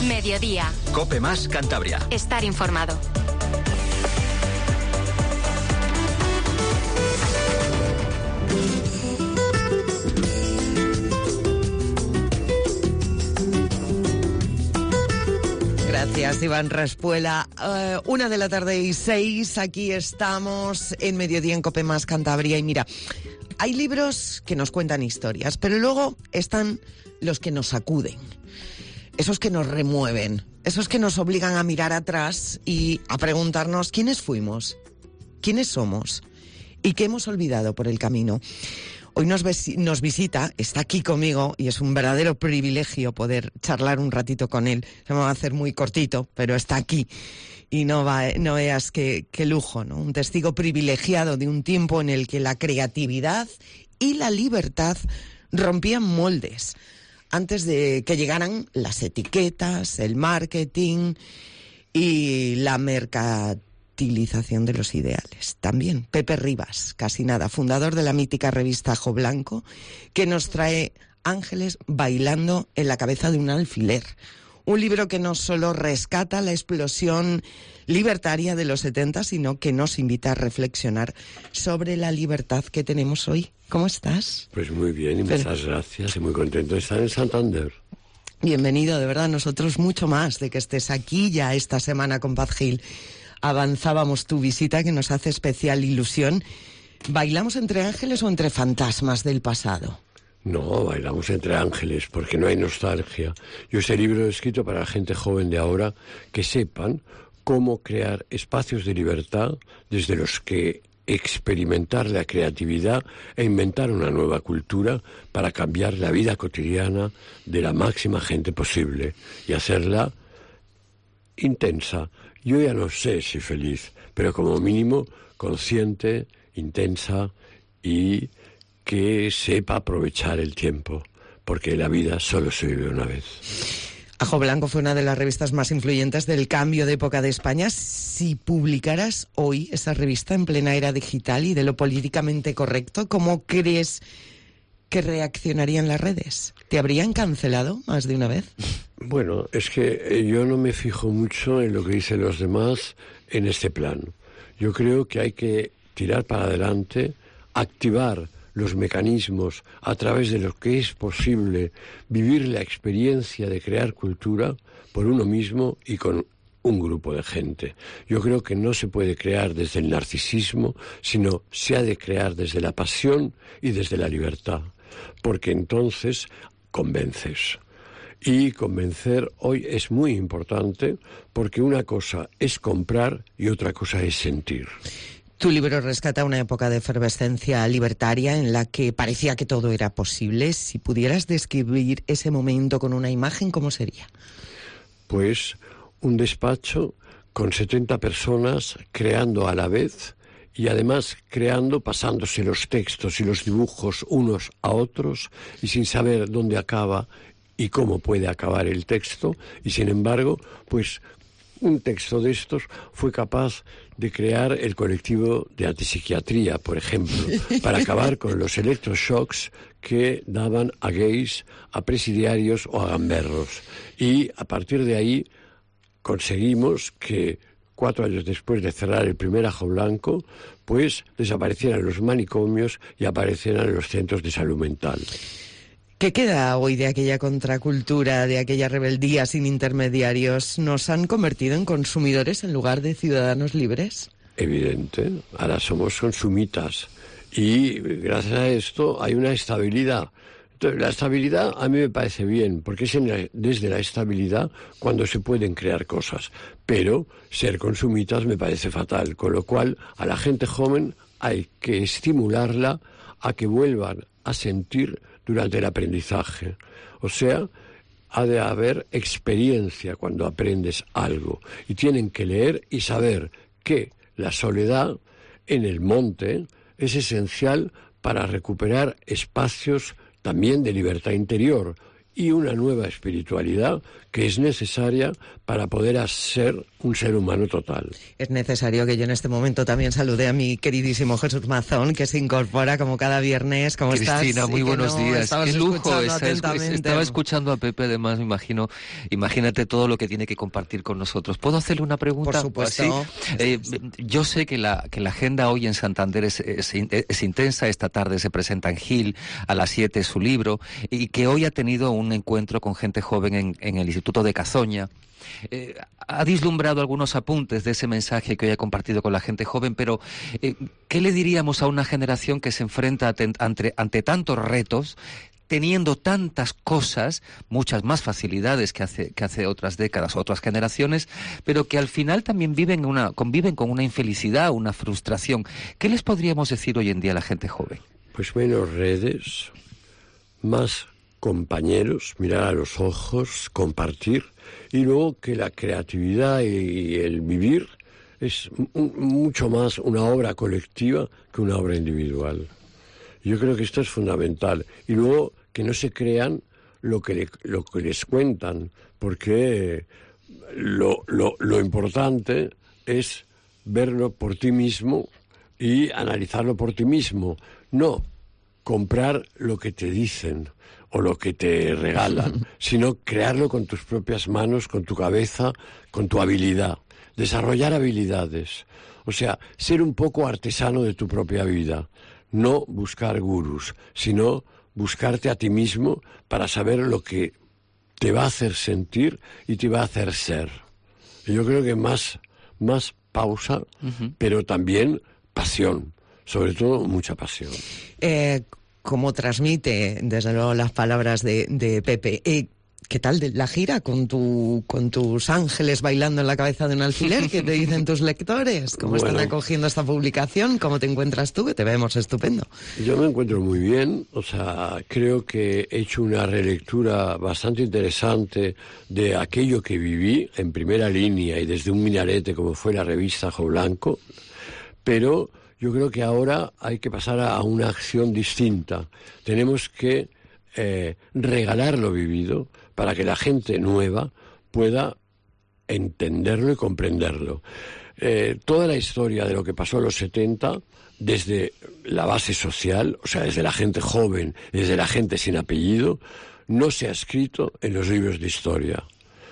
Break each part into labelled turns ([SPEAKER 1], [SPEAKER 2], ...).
[SPEAKER 1] Mediodía.
[SPEAKER 2] COPE más Cantabria.
[SPEAKER 1] Estar informado.
[SPEAKER 3] Gracias, Iván Raspuela. 1:06 aquí estamos en Mediodía en COPE más Cantabria. Y mira, hay libros que nos cuentan historias, pero luego están los que nos sacuden, esos que nos remueven, esos que nos obligan a mirar atrás y a preguntarnos quiénes fuimos, quiénes somos y qué hemos olvidado por el camino. Hoy nos visita, está aquí conmigo y es un verdadero privilegio poder charlar un ratito con él. Se me va a hacer muy cortito, pero está aquí y no veas qué lujo, ¿no? Un testigo privilegiado de un tiempo en el que la creatividad y la libertad rompían moldes antes de que llegaran las etiquetas, el marketing y la mercantilización de los ideales. También Pepe Rivas, casi nada, fundador de la mítica revista Ajo Blanco, que nos trae Ángeles bailando en la cabeza de un alfiler. Un libro que no solo rescata la explosión libertaria de los 70, sino que nos invita a reflexionar sobre la libertad que tenemos hoy. ¿Cómo estás?
[SPEAKER 4] Pues muy bien, y muchas gracias, y muy contento de estar en Santander.
[SPEAKER 3] Bienvenido, de verdad, nosotros mucho más de que estés aquí ya esta semana con Paz Gil. Avanzábamos tu visita, que nos hace especial ilusión. ¿Bailamos entre ángeles o entre fantasmas del pasado?
[SPEAKER 4] No, bailamos entre ángeles, porque no hay nostalgia. Yo este libro lo he escrito para la gente joven de ahora, que sepan cómo crear espacios de libertad desde los que experimentar la creatividad e inventar una nueva cultura para cambiar la vida cotidiana de la máxima gente posible y hacerla intensa. Yo ya no sé si feliz, pero como mínimo consciente, intensa y que sepa aprovechar el tiempo, porque la vida solo se vive una vez.
[SPEAKER 3] Ajo Blanco fue una de las revistas más influyentes del cambio de época de España. Si publicaras hoy esa revista en plena era digital y de lo políticamente correcto, ¿cómo crees que reaccionarían las redes? ¿Te habrían cancelado más de una vez?
[SPEAKER 4] Bueno, es que yo no me fijo mucho en lo que dicen los demás en este plan. Yo creo que hay que tirar para adelante, activar los mecanismos a través de lo que es posible, vivir la experiencia de crear cultura por uno mismo y con un grupo de gente. Yo creo que no se puede crear desde el narcisismo, sino se ha de crear desde la pasión y desde la libertad, porque entonces convences. Y convencer hoy es muy importante, porque una cosa es comprar y otra cosa es sentir.
[SPEAKER 3] Tu libro rescata una época de efervescencia libertaria en la que parecía que todo era posible. Si pudieras describir ese momento con una imagen, ¿cómo sería?
[SPEAKER 4] Pues un despacho con 70 personas creando a la vez y además creando, pasándose los textos y los dibujos unos a otros y sin saber dónde acaba y cómo puede acabar el texto, y sin embargo, pues un texto de estos fue capaz de crear el colectivo de antipsiquiatría, por ejemplo, para acabar con los electroshocks que daban a gays, a presidiarios o a gamberros. Y a partir de ahí conseguimos que 4 años después de cerrar el primer Ajo Blanco, pues desaparecieran los manicomios y aparecieran los centros de salud mental.
[SPEAKER 3] ¿Qué queda hoy de aquella contracultura, de aquella rebeldía sin intermediarios? ¿Nos han convertido en consumidores en lugar de ciudadanos libres?
[SPEAKER 4] Evidente, ahora somos consumitas y gracias a esto hay una estabilidad. Entonces, la estabilidad a mí me parece bien, porque es desde la estabilidad cuando se pueden crear cosas, pero ser consumitas me parece fatal, con lo cual a la gente joven hay que estimularla a que vuelvan a sentir durante el aprendizaje. O sea, ha de haber experiencia cuando aprendes algo. Y tienen que leer y saber que la soledad en el monte es esencial para recuperar espacios también de libertad interior y una nueva espiritualidad que es necesaria para poder ser un ser humano total.
[SPEAKER 3] Es necesario que yo en este momento también salude a mi queridísimo Jesús Mazón, que se incorpora como cada viernes. ¿Cómo estás?
[SPEAKER 1] Cristina, muy buenos días. Qué lujo. Estaba escuchando a Pepe, además, imagínate todo lo que tiene que compartir con nosotros. ¿Puedo hacerle una pregunta?
[SPEAKER 3] Por supuesto.
[SPEAKER 1] Yo sé que la agenda hoy en Santander es intensa. Esta tarde se presenta en Gil, a las 7 su libro, y que hoy ha tenido un encuentro con gente joven en el Instituto de Cazoña. Ha vislumbrado algunos apuntes de ese mensaje que hoy ha compartido con la gente joven, pero ¿qué le diríamos a una generación que se enfrenta ante tantos retos, teniendo tantas cosas, muchas más facilidades que hace otras décadas, otras generaciones, pero que al final también conviven con una infelicidad, una frustración? ¿Qué les podríamos decir hoy en día a la gente joven?
[SPEAKER 4] Pues menos redes, más compañeros, mirar a los ojos, compartir, y luego que la creatividad y el vivir es mucho más una obra colectiva que una obra individual. Yo creo que esto es fundamental. Y luego que no se crean lo que les cuentan, porque lo importante es verlo por ti mismo y analizarlo por ti mismo, no comprar lo que te dicen o lo que te regalan, sino crearlo con tus propias manos, con tu cabeza, con tu habilidad, desarrollar habilidades, o sea, ser un poco artesano de tu propia vida, no buscar gurús, sino buscarte a ti mismo para saber lo que te va a hacer sentir y te va a hacer ser. Y yo creo que más pausa, pero también pasión, sobre todo mucha pasión.
[SPEAKER 3] Como transmite, desde luego, las palabras de Pepe. ¿Qué tal la gira con tus ángeles bailando en la cabeza de un alfiler? ¿Qué te dicen tus lectores? ¿Cómo están acogiendo esta publicación? ¿Cómo te encuentras tú? Que te vemos estupendo.
[SPEAKER 4] Yo me encuentro muy bien. O sea, creo que he hecho una relectura bastante interesante de aquello que viví en primera línea y desde un minarete como fue la revista Ajo Blanco, pero yo creo que ahora hay que pasar a una acción distinta. Tenemos que regalar lo vivido para que la gente nueva pueda entenderlo y comprenderlo. Toda la historia de lo que pasó en los 70, desde la base social, o sea, desde la gente joven, desde la gente sin apellido, no se ha escrito en los libros de historia.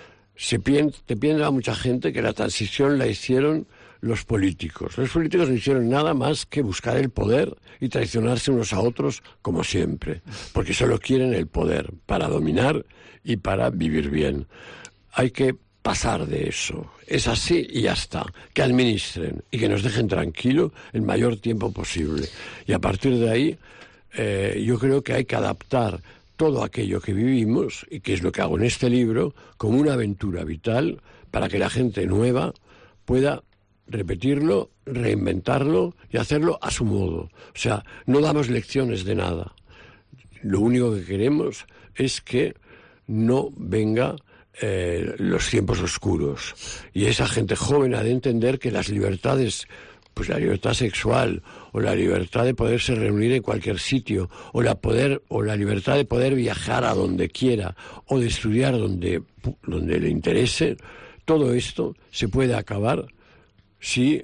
[SPEAKER 4] Te piensa mucha gente que la transición la hicieron los políticos. Los políticos no hicieron nada más que buscar el poder y traicionarse unos a otros como siempre, porque solo quieren el poder para dominar y para vivir bien. Hay que pasar de eso. Es así y ya está. Que administren y que nos dejen tranquilo el mayor tiempo posible. Y a partir de ahí, yo creo que hay que adaptar todo aquello que vivimos, y que es lo que hago en este libro, como una aventura vital para que la gente nueva pueda repetirlo, reinventarlo y hacerlo a su modo. O sea, no damos lecciones de nada. Lo único que queremos es que no venga los tiempos oscuros. Y esa gente joven ha de entender que las libertades, pues la libertad sexual, o la libertad de poderse reunir en cualquier sitio, o la libertad de poder viajar a donde quiera, o de estudiar donde le interese, todo esto se puede acabar si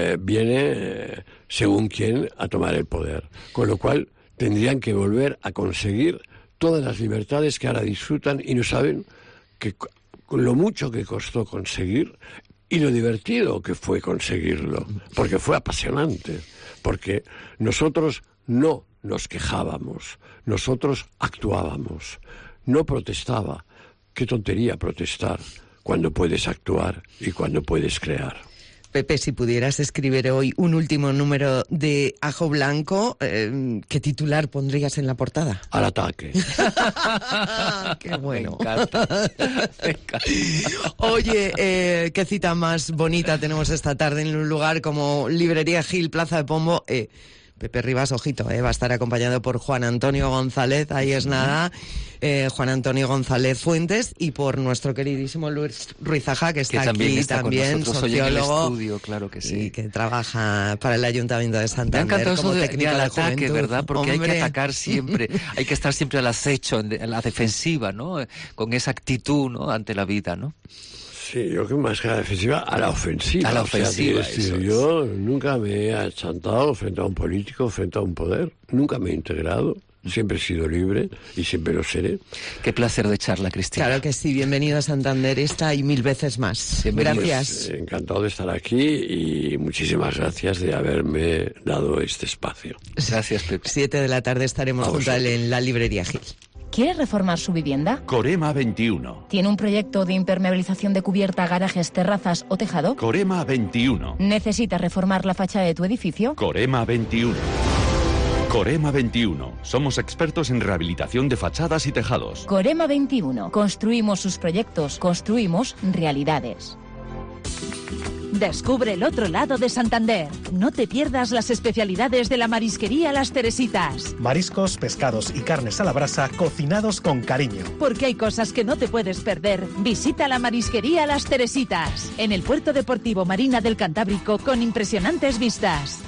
[SPEAKER 4] viene según quién a tomar el poder. Con lo cual tendrían que volver a conseguir todas las libertades que ahora disfrutan y no saben que con lo mucho que costó conseguir y lo divertido que fue conseguirlo, porque fue apasionante, porque nosotros no nos quejábamos, nosotros actuábamos, no protestaba. Qué tontería protestar cuando puedes actuar y cuando puedes crear.
[SPEAKER 3] Pepe, si pudieras escribir hoy un último número de Ajo Blanco, ¿qué titular pondrías en la portada?
[SPEAKER 4] Al ataque.
[SPEAKER 3] ¡Qué bueno!
[SPEAKER 1] Me encanta.
[SPEAKER 3] Oye, qué cita más bonita tenemos esta tarde en un lugar como Librería Gil, Plaza de Pombo. Pepe Rivas, ojito, va a estar acompañado por Juan Antonio González, ahí es nada, Juan Antonio González Fuentes, y por nuestro queridísimo Luis Ruizaja, que está aquí también, sociólogo,
[SPEAKER 1] estudio, claro que sí.
[SPEAKER 3] Y que trabaja para el Ayuntamiento de Santander.
[SPEAKER 1] Me ha encantado
[SPEAKER 3] como
[SPEAKER 1] eso
[SPEAKER 3] técnico
[SPEAKER 1] del
[SPEAKER 3] de
[SPEAKER 1] ataque,
[SPEAKER 3] juventud,
[SPEAKER 1] ¿verdad? Porque
[SPEAKER 3] hombre.
[SPEAKER 1] hay que atacar siempre, hay que estar siempre al acecho, en la defensiva, ¿no? Con esa actitud, ¿no? Ante la vida, ¿no?
[SPEAKER 4] Sí, yo creo que más que a la defensiva, a la ofensiva.
[SPEAKER 1] A la ofensiva,
[SPEAKER 4] yo nunca me he achantado frente a un político, frente a un poder. Nunca me he integrado. Siempre he sido libre y siempre lo seré.
[SPEAKER 1] Qué placer de charla, Cristina.
[SPEAKER 3] Claro que sí, bienvenido a Santander esta y 1000 veces más. Gracias.
[SPEAKER 4] Pues, encantado de estar aquí y muchísimas gracias de haberme dado este espacio.
[SPEAKER 1] Gracias, Pepe.
[SPEAKER 3] 7 de la tarde estaremos junto a él en la librería Gil.
[SPEAKER 2] ¿Quiere reformar su vivienda?
[SPEAKER 5] Corema 21.
[SPEAKER 2] ¿Tiene un proyecto de impermeabilización de cubierta, garajes, terrazas o tejado?
[SPEAKER 5] Corema 21.
[SPEAKER 2] ¿Necesita reformar la fachada de tu edificio?
[SPEAKER 5] Corema 21. Corema 21. Somos expertos en rehabilitación de fachadas y tejados.
[SPEAKER 2] Corema 21. Construimos sus proyectos, construimos realidades.
[SPEAKER 6] Descubre el otro lado de Santander. No te pierdas las especialidades de la marisquería Las Teresitas.
[SPEAKER 7] Mariscos, pescados y carnes a la brasa cocinados con cariño.
[SPEAKER 6] Porque hay cosas que no te puedes perder. Visita la marisquería Las Teresitas, en el Puerto Deportivo Marina del Cantábrico, con impresionantes vistas.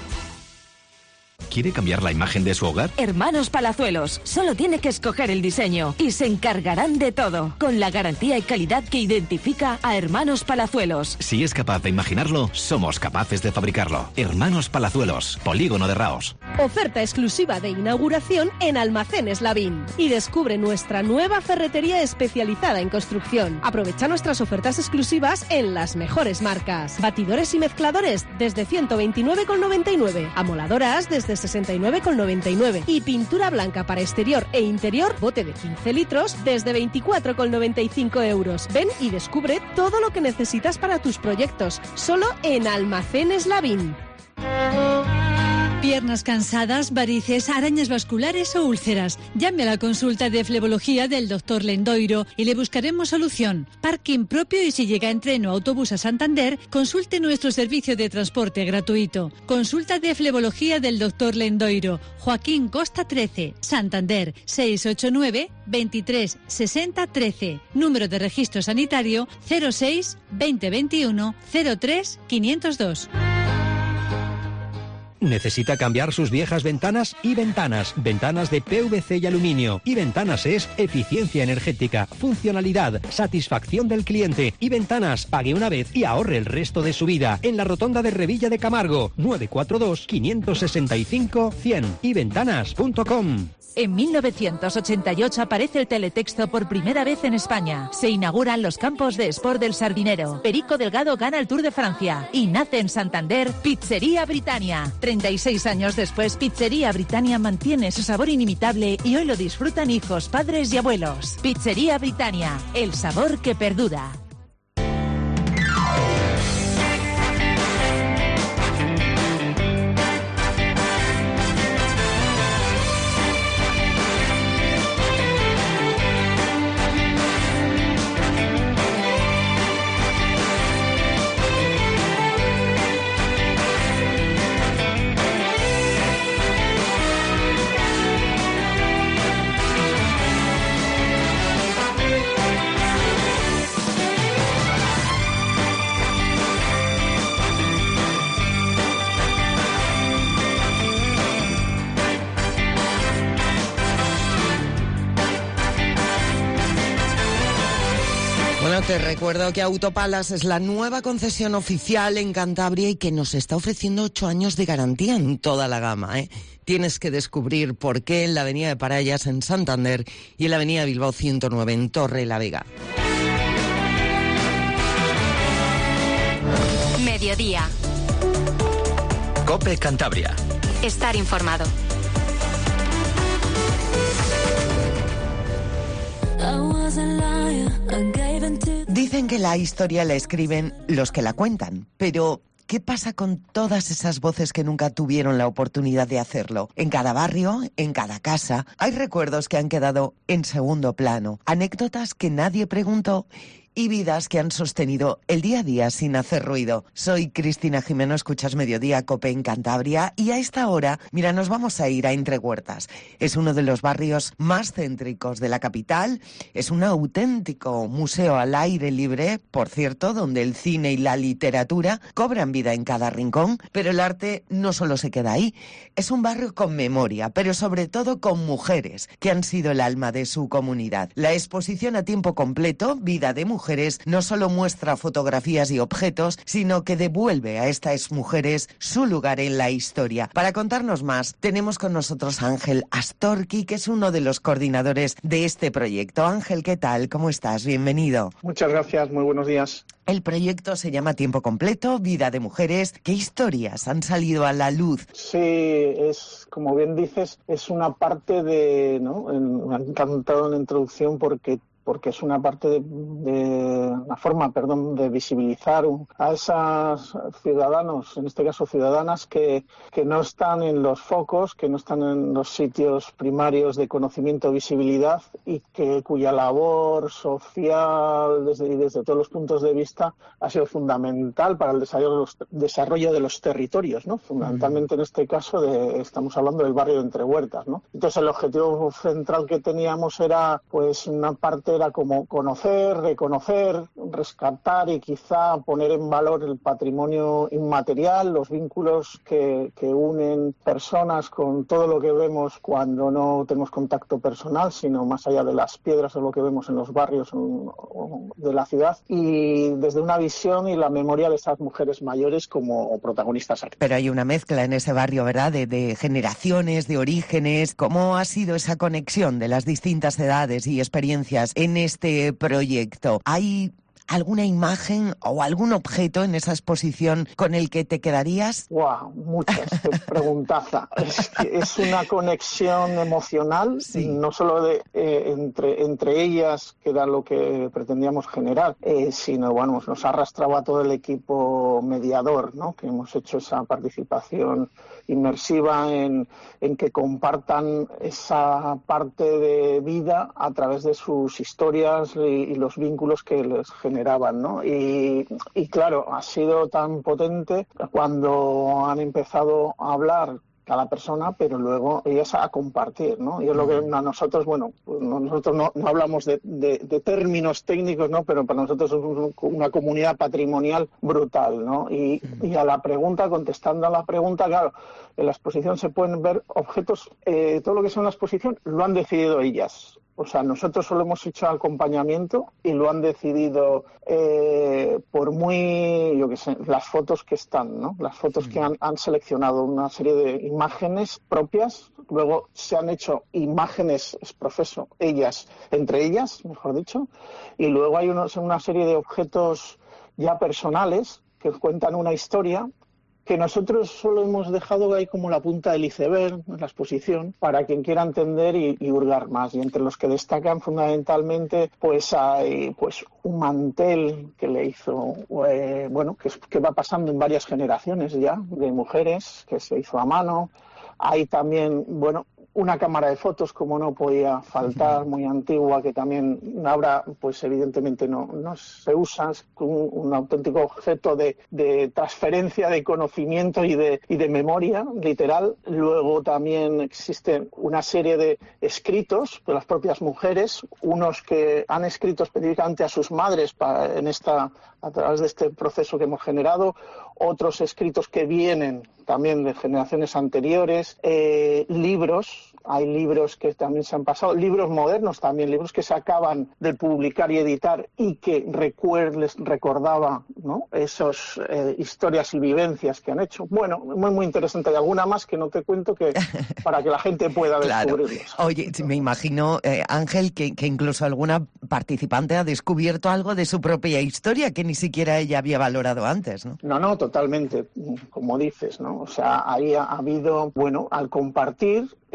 [SPEAKER 8] ¿Quiere cambiar la imagen de su hogar?
[SPEAKER 6] Hermanos Palazuelos, solo tiene que escoger el diseño y se encargarán de todo, con la garantía y calidad que identifica a Hermanos Palazuelos.
[SPEAKER 8] Si es capaz de imaginarlo, somos capaces de fabricarlo. Hermanos Palazuelos, Polígono de Raos.
[SPEAKER 9] Oferta exclusiva de inauguración en Almacenes Lavín. Y descubre nuestra nueva ferretería especializada en construcción. Aprovecha nuestras ofertas exclusivas en las mejores marcas. Batidores y mezcladores desde 129,99. Amoladoras desde 69,99. Y pintura blanca para exterior e interior, bote de 15 litros, desde 24,95 euros. Ven y descubre todo lo que necesitas para tus proyectos. Solo en Almacenes Lavín.
[SPEAKER 10] Piernas cansadas, varices, arañas vasculares o úlceras. Llame a la consulta de flebología del Dr. Lendoiro y le buscaremos solución. Parking propio y si llega en tren o autobús a Santander, consulte nuestro servicio de transporte gratuito. Consulta de flebología del Dr. Lendoiro. Joaquín Costa 13, Santander, 689 23 60 13. Número de registro sanitario 06 2021 03 502.
[SPEAKER 11] ¿Necesita cambiar sus viejas ventanas? Y Ventanas. Ventanas de PVC y aluminio. Y Ventanas es eficiencia energética, funcionalidad, satisfacción del cliente. Y Ventanas, pague una vez y ahorre el resto de su vida. En la rotonda de Revilla de Camargo, 942 565 100. Yventanas.com.
[SPEAKER 6] En 1988 aparece el teletexto por primera vez en España. Se inauguran los campos de Sport del Sardinero. Perico Delgado gana el Tour de Francia. Y nace en Santander Pizzería Britannia. 36 años después, Pizzería Britannia mantiene su sabor inimitable y hoy lo disfrutan hijos, padres y abuelos. Pizzería Britannia, el sabor que perdura.
[SPEAKER 3] Te recuerdo que Autopalas es la nueva concesión oficial en Cantabria y que nos está ofreciendo 8 años de garantía en toda la gama, ¿eh? Tienes que descubrir por qué en la avenida de Parayas en Santander y en la avenida Bilbao 109 en Torre la Vega.
[SPEAKER 12] Mediodía.
[SPEAKER 8] COPE Cantabria.
[SPEAKER 12] Estar informado.
[SPEAKER 3] Dicen que la historia la escriben los que la cuentan, pero ¿qué pasa con todas esas voces que nunca tuvieron la oportunidad de hacerlo? En cada barrio, en cada casa, hay recuerdos que han quedado en segundo plano, anécdotas que nadie preguntó y vidas que han sostenido el día a día sin hacer ruido. Soy Cristina Jimeno, escuchas Mediodía Cope en Cantabria y a esta hora, mira, nos vamos a ir a Entrehuertas. Es uno de los barrios más céntricos de la capital, es un auténtico museo al aire libre, por cierto, donde el cine y la literatura cobran vida en cada rincón, pero el arte no solo se queda ahí, es un barrio con memoria, pero sobre todo con mujeres que han sido el alma de su comunidad. La exposición a tiempo completo, Vida de Mujeres, no solo muestra fotografías y objetos, sino que devuelve a estas mujeres su lugar en la historia. Para contarnos más, tenemos con nosotros a Ángel Astorqui, que es uno de los coordinadores de este proyecto. Ángel, ¿qué tal? ¿Cómo estás? Bienvenido.
[SPEAKER 13] Muchas gracias, muy buenos días.
[SPEAKER 3] El proyecto se llama Tiempo Completo, Vida de Mujeres. ¿Qué historias han salido a la luz?
[SPEAKER 13] Sí, es, como bien dices, es una parte de, ¿no? Me ha encantado en la introducción porque es una parte una forma de visibilizar a esas ciudadanos, en este caso ciudadanas, que no están en los focos, que no están en los sitios primarios de conocimiento, visibilidad y cuya labor social desde todos los puntos de vista ha sido fundamental para el desarrollo de los territorios, ¿no? Fundamentalmente en este caso estamos hablando del barrio de Entrehuertas, ¿no? Entonces el objetivo central que teníamos era pues una parte era como conocer, reconocer, rescatar y quizá poner en valor el patrimonio inmaterial, los vínculos que unen personas con todo lo que vemos cuando no tenemos contacto personal, sino más allá de las piedras o lo que vemos en los barrios de la ciudad, y desde una visión y la memoria de esas mujeres mayores como protagonistas activas.
[SPEAKER 3] Pero hay una mezcla en ese barrio, ¿verdad?, de generaciones, de orígenes. ¿Cómo ha sido esa conexión de las distintas edades y experiencias en este proyecto? ¿Hay alguna imagen o algún objeto en esa exposición con el que te quedarías?
[SPEAKER 13] ¡Wow! Muchas, preguntaza. Es una conexión emocional, sí. No solo entre ellas, que era lo que pretendíamos generar, sino, bueno, nos arrastraba a todo el equipo mediador, ¿no? Que hemos hecho esa participación inmersiva en que compartan esa parte de vida a través de sus historias y los vínculos que les generaban, ¿no? Y claro, ha sido tan potente cuando han empezado a hablar cada persona, pero luego ellas a compartir, ¿no? Y es lo que a nosotros, bueno, pues nosotros no hablamos de términos técnicos, ¿no? Pero para nosotros es una comunidad patrimonial brutal, ¿no? Y a la pregunta, contestando a la pregunta, claro, en la exposición se pueden ver objetos, todo lo que sea en la exposición lo han decidido ellas. O sea, nosotros solo hemos hecho acompañamiento y lo han decidido por las fotos que están, ¿no? Las fotos que han seleccionado una serie de imágenes propias, luego se han hecho imágenes entre ellas, mejor dicho, y luego hay una serie de objetos ya personales que cuentan una historia que nosotros solo hemos dejado ahí como la punta del iceberg en la exposición para quien quiera entender y hurgar más. Y entre los que destacan fundamentalmente pues hay pues un mantel que le hizo, que va pasando en varias generaciones ya de mujeres, que se hizo a mano. Hay también, una cámara de fotos, como no podía faltar, muy antigua, que también ahora, pues evidentemente no se usa, es un auténtico objeto de transferencia de conocimiento y de memoria, literal. Luego también existen una serie de escritos de las propias mujeres, unos que han escrito específicamente a sus madres a través de este proceso que hemos generado, otros escritos que vienen también de generaciones anteriores, libros, hay libros que también se han pasado, libros modernos también, libros que se acaban de publicar y editar y que les recordaba, ¿no?, esas historias y vivencias que han hecho. Bueno, muy, muy interesante. Hay alguna más que no te cuento para que la gente pueda descubrirlos.
[SPEAKER 3] Oye, me imagino, Ángel, que incluso alguna participante ha descubierto algo de su propia historia que ni siquiera ella había valorado antes, ¿no?
[SPEAKER 13] No, totalmente, como dices, ¿no? O sea, ahí ha habido, al compartir,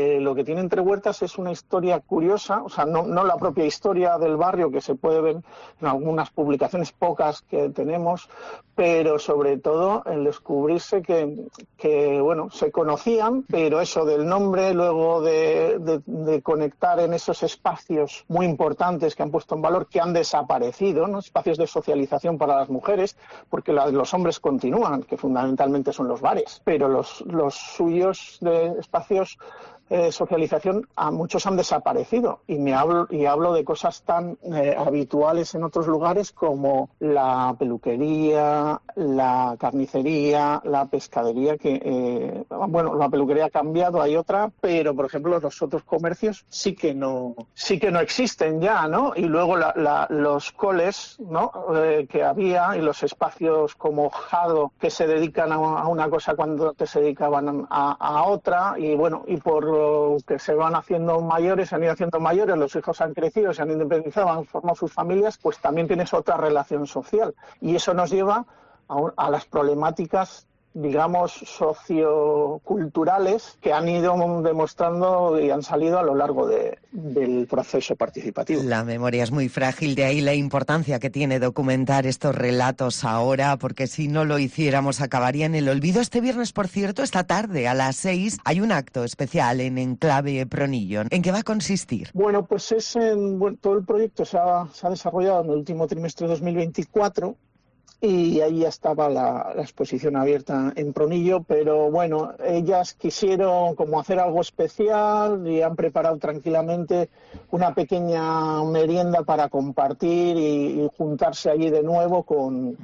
[SPEAKER 13] lo que tiene Entre Huertas es una historia curiosa, o sea, no la propia historia del barrio que se puede ver en algunas publicaciones pocas que tenemos, pero sobre todo el descubrirse que bueno, se conocían, pero eso del nombre, luego de conectar en esos espacios muy importantes que han puesto en valor, que han desaparecido, ¿no? Espacios de socialización para las mujeres, porque los hombres continúan, que fundamentalmente son los bares, pero los suyos de espacios socialización a muchos han desaparecido y hablo de cosas tan habituales en otros lugares como la peluquería, la carnicería, la pescadería, que la peluquería ha cambiado, hay otra, pero por ejemplo los otros comercios sí que no existen ya, ¿no? Y luego los coles, ¿no? Que había, y los espacios como Jado que se dedican a una cosa cuando antes se dedicaban a otra, y bueno, y por que se van haciendo mayores, se han ido haciendo mayores, los hijos han crecido, se han independizado, han formado sus familias, pues también tienes otra relación social. Y eso nos lleva a las problemáticas, digamos, socioculturales que han ido demostrando y han salido a lo largo del proceso participativo.
[SPEAKER 3] La memoria es muy frágil, de ahí la importancia que tiene documentar estos relatos ahora, porque si no lo hiciéramos acabaría en el olvido. Este viernes, por cierto, esta tarde a las 6 hay un acto especial en Enclave Pronillo. ¿En qué va a consistir?
[SPEAKER 13] Bueno, pues todo el proyecto se ha desarrollado en el último trimestre de 2024. Y ahí ya estaba la exposición abierta en Pronillo, pero bueno, ellas quisieron como hacer algo especial y han preparado tranquilamente una pequeña merienda para compartir y juntarse allí de nuevo con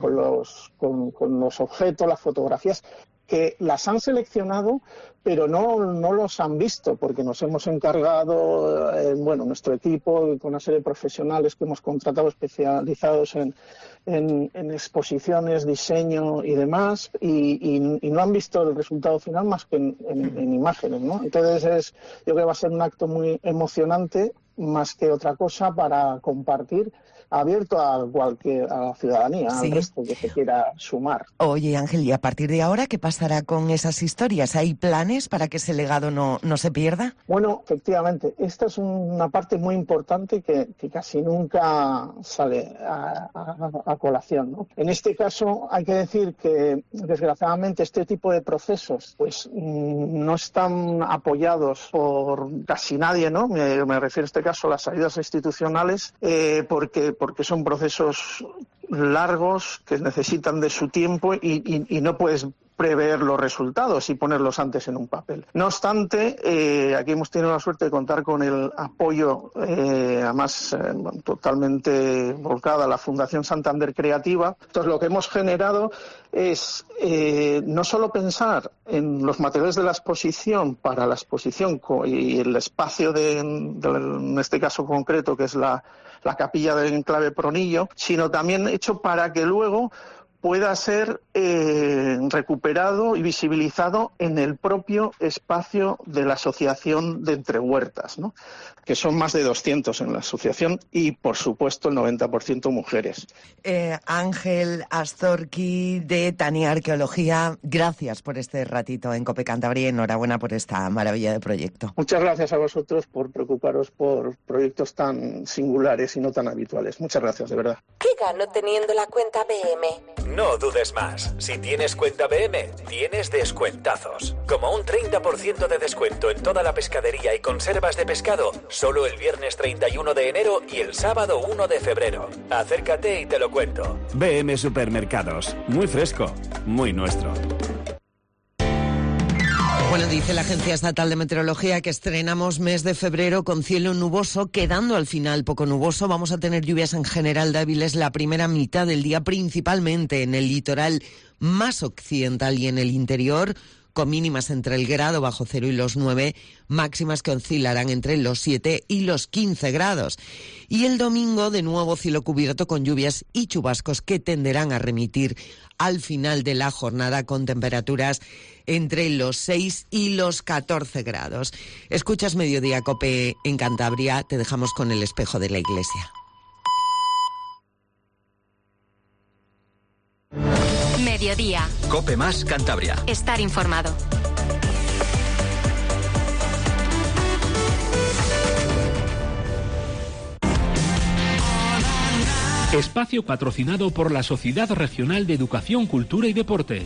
[SPEAKER 13] los objetos, las fotografías, que las han seleccionado, pero no los han visto, porque nos hemos encargado, nuestro equipo, con una serie de profesionales que hemos contratado especializados en exposiciones, diseño y demás, y no han visto el resultado final más que en imágenes, ¿no? Entonces yo creo que va a ser un acto muy emocionante, más que otra cosa, para compartir, abierto a la ciudadanía, sí, al resto que se quiera sumar.
[SPEAKER 3] Oye, Ángel, ¿y a partir de ahora qué pasará con esas historias? ¿Hay planes para que ese legado no se pierda?
[SPEAKER 13] Bueno, efectivamente, esta es una parte muy importante que casi nunca sale a colación, ¿no? En este caso hay que decir que, desgraciadamente, este tipo de procesos pues no están apoyados por casi nadie, ¿no? Me refiero en este caso a las ayudas institucionales, porque son procesos largos que necesitan de su tiempo y no puedes prever los resultados y ponerlos antes en un papel. No obstante, aquí hemos tenido la suerte de contar con el apoyo, además totalmente volcada a la Fundación Santander Creativa. Entonces, lo que hemos generado es no solo pensar en los materiales de la exposición para la exposición y el espacio en este caso concreto, que es la capilla del Enclave Pronillo, sino también hecho para que luego pueda ser recuperado y visibilizado en el propio espacio de la asociación de Entre Huertas, ¿no? Que son más de 200 en la asociación y, por supuesto, el 90% mujeres.
[SPEAKER 3] Ángel Astorqui, de Tania Arqueología, gracias por este ratito en COPE Cantabria y enhorabuena por esta maravilla de proyecto.
[SPEAKER 13] Muchas gracias a vosotros por preocuparos por proyectos tan singulares y no tan habituales. Muchas gracias, de verdad.
[SPEAKER 14] ¿Qué gano teniendo la cuenta BM?
[SPEAKER 15] No dudes más. Si tienes cuenta BM, tienes descuentazos. Como un 30% de descuento en toda la pescadería y conservas de pescado, solo el viernes 31 de enero y el sábado 1 de febrero. Acércate y te lo cuento.
[SPEAKER 16] BM Supermercados. Muy fresco, muy nuestro.
[SPEAKER 3] Bueno, dice la Agencia Estatal de Meteorología que estrenamos mes de febrero con cielo nuboso, quedando al final poco nuboso. Vamos a tener lluvias en general débiles la primera mitad del día, principalmente en el litoral más occidental y en el interior, con mínimas entre el grado bajo cero y los 9, máximas que oscilarán entre los 7 y los 15 grados. Y el domingo, de nuevo, cielo cubierto con lluvias y chubascos que tenderán a remitir al final de la jornada con temperaturas entre los 6 y los 14 grados. Escuchas Mediodía COPE en Cantabria, te dejamos con el espejo de la iglesia.
[SPEAKER 12] Mediodía.
[SPEAKER 17] COPE más Cantabria.
[SPEAKER 12] Estar informado.
[SPEAKER 17] Espacio patrocinado por la Sociedad Regional de Educación, Cultura y Deporte.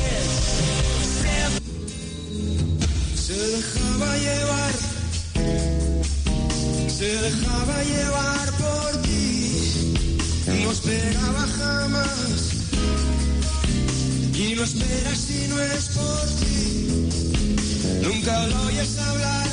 [SPEAKER 18] Se dejaba llevar por ti, no esperaba jamás, y no esperas si no es por ti, nunca lo oyes hablar,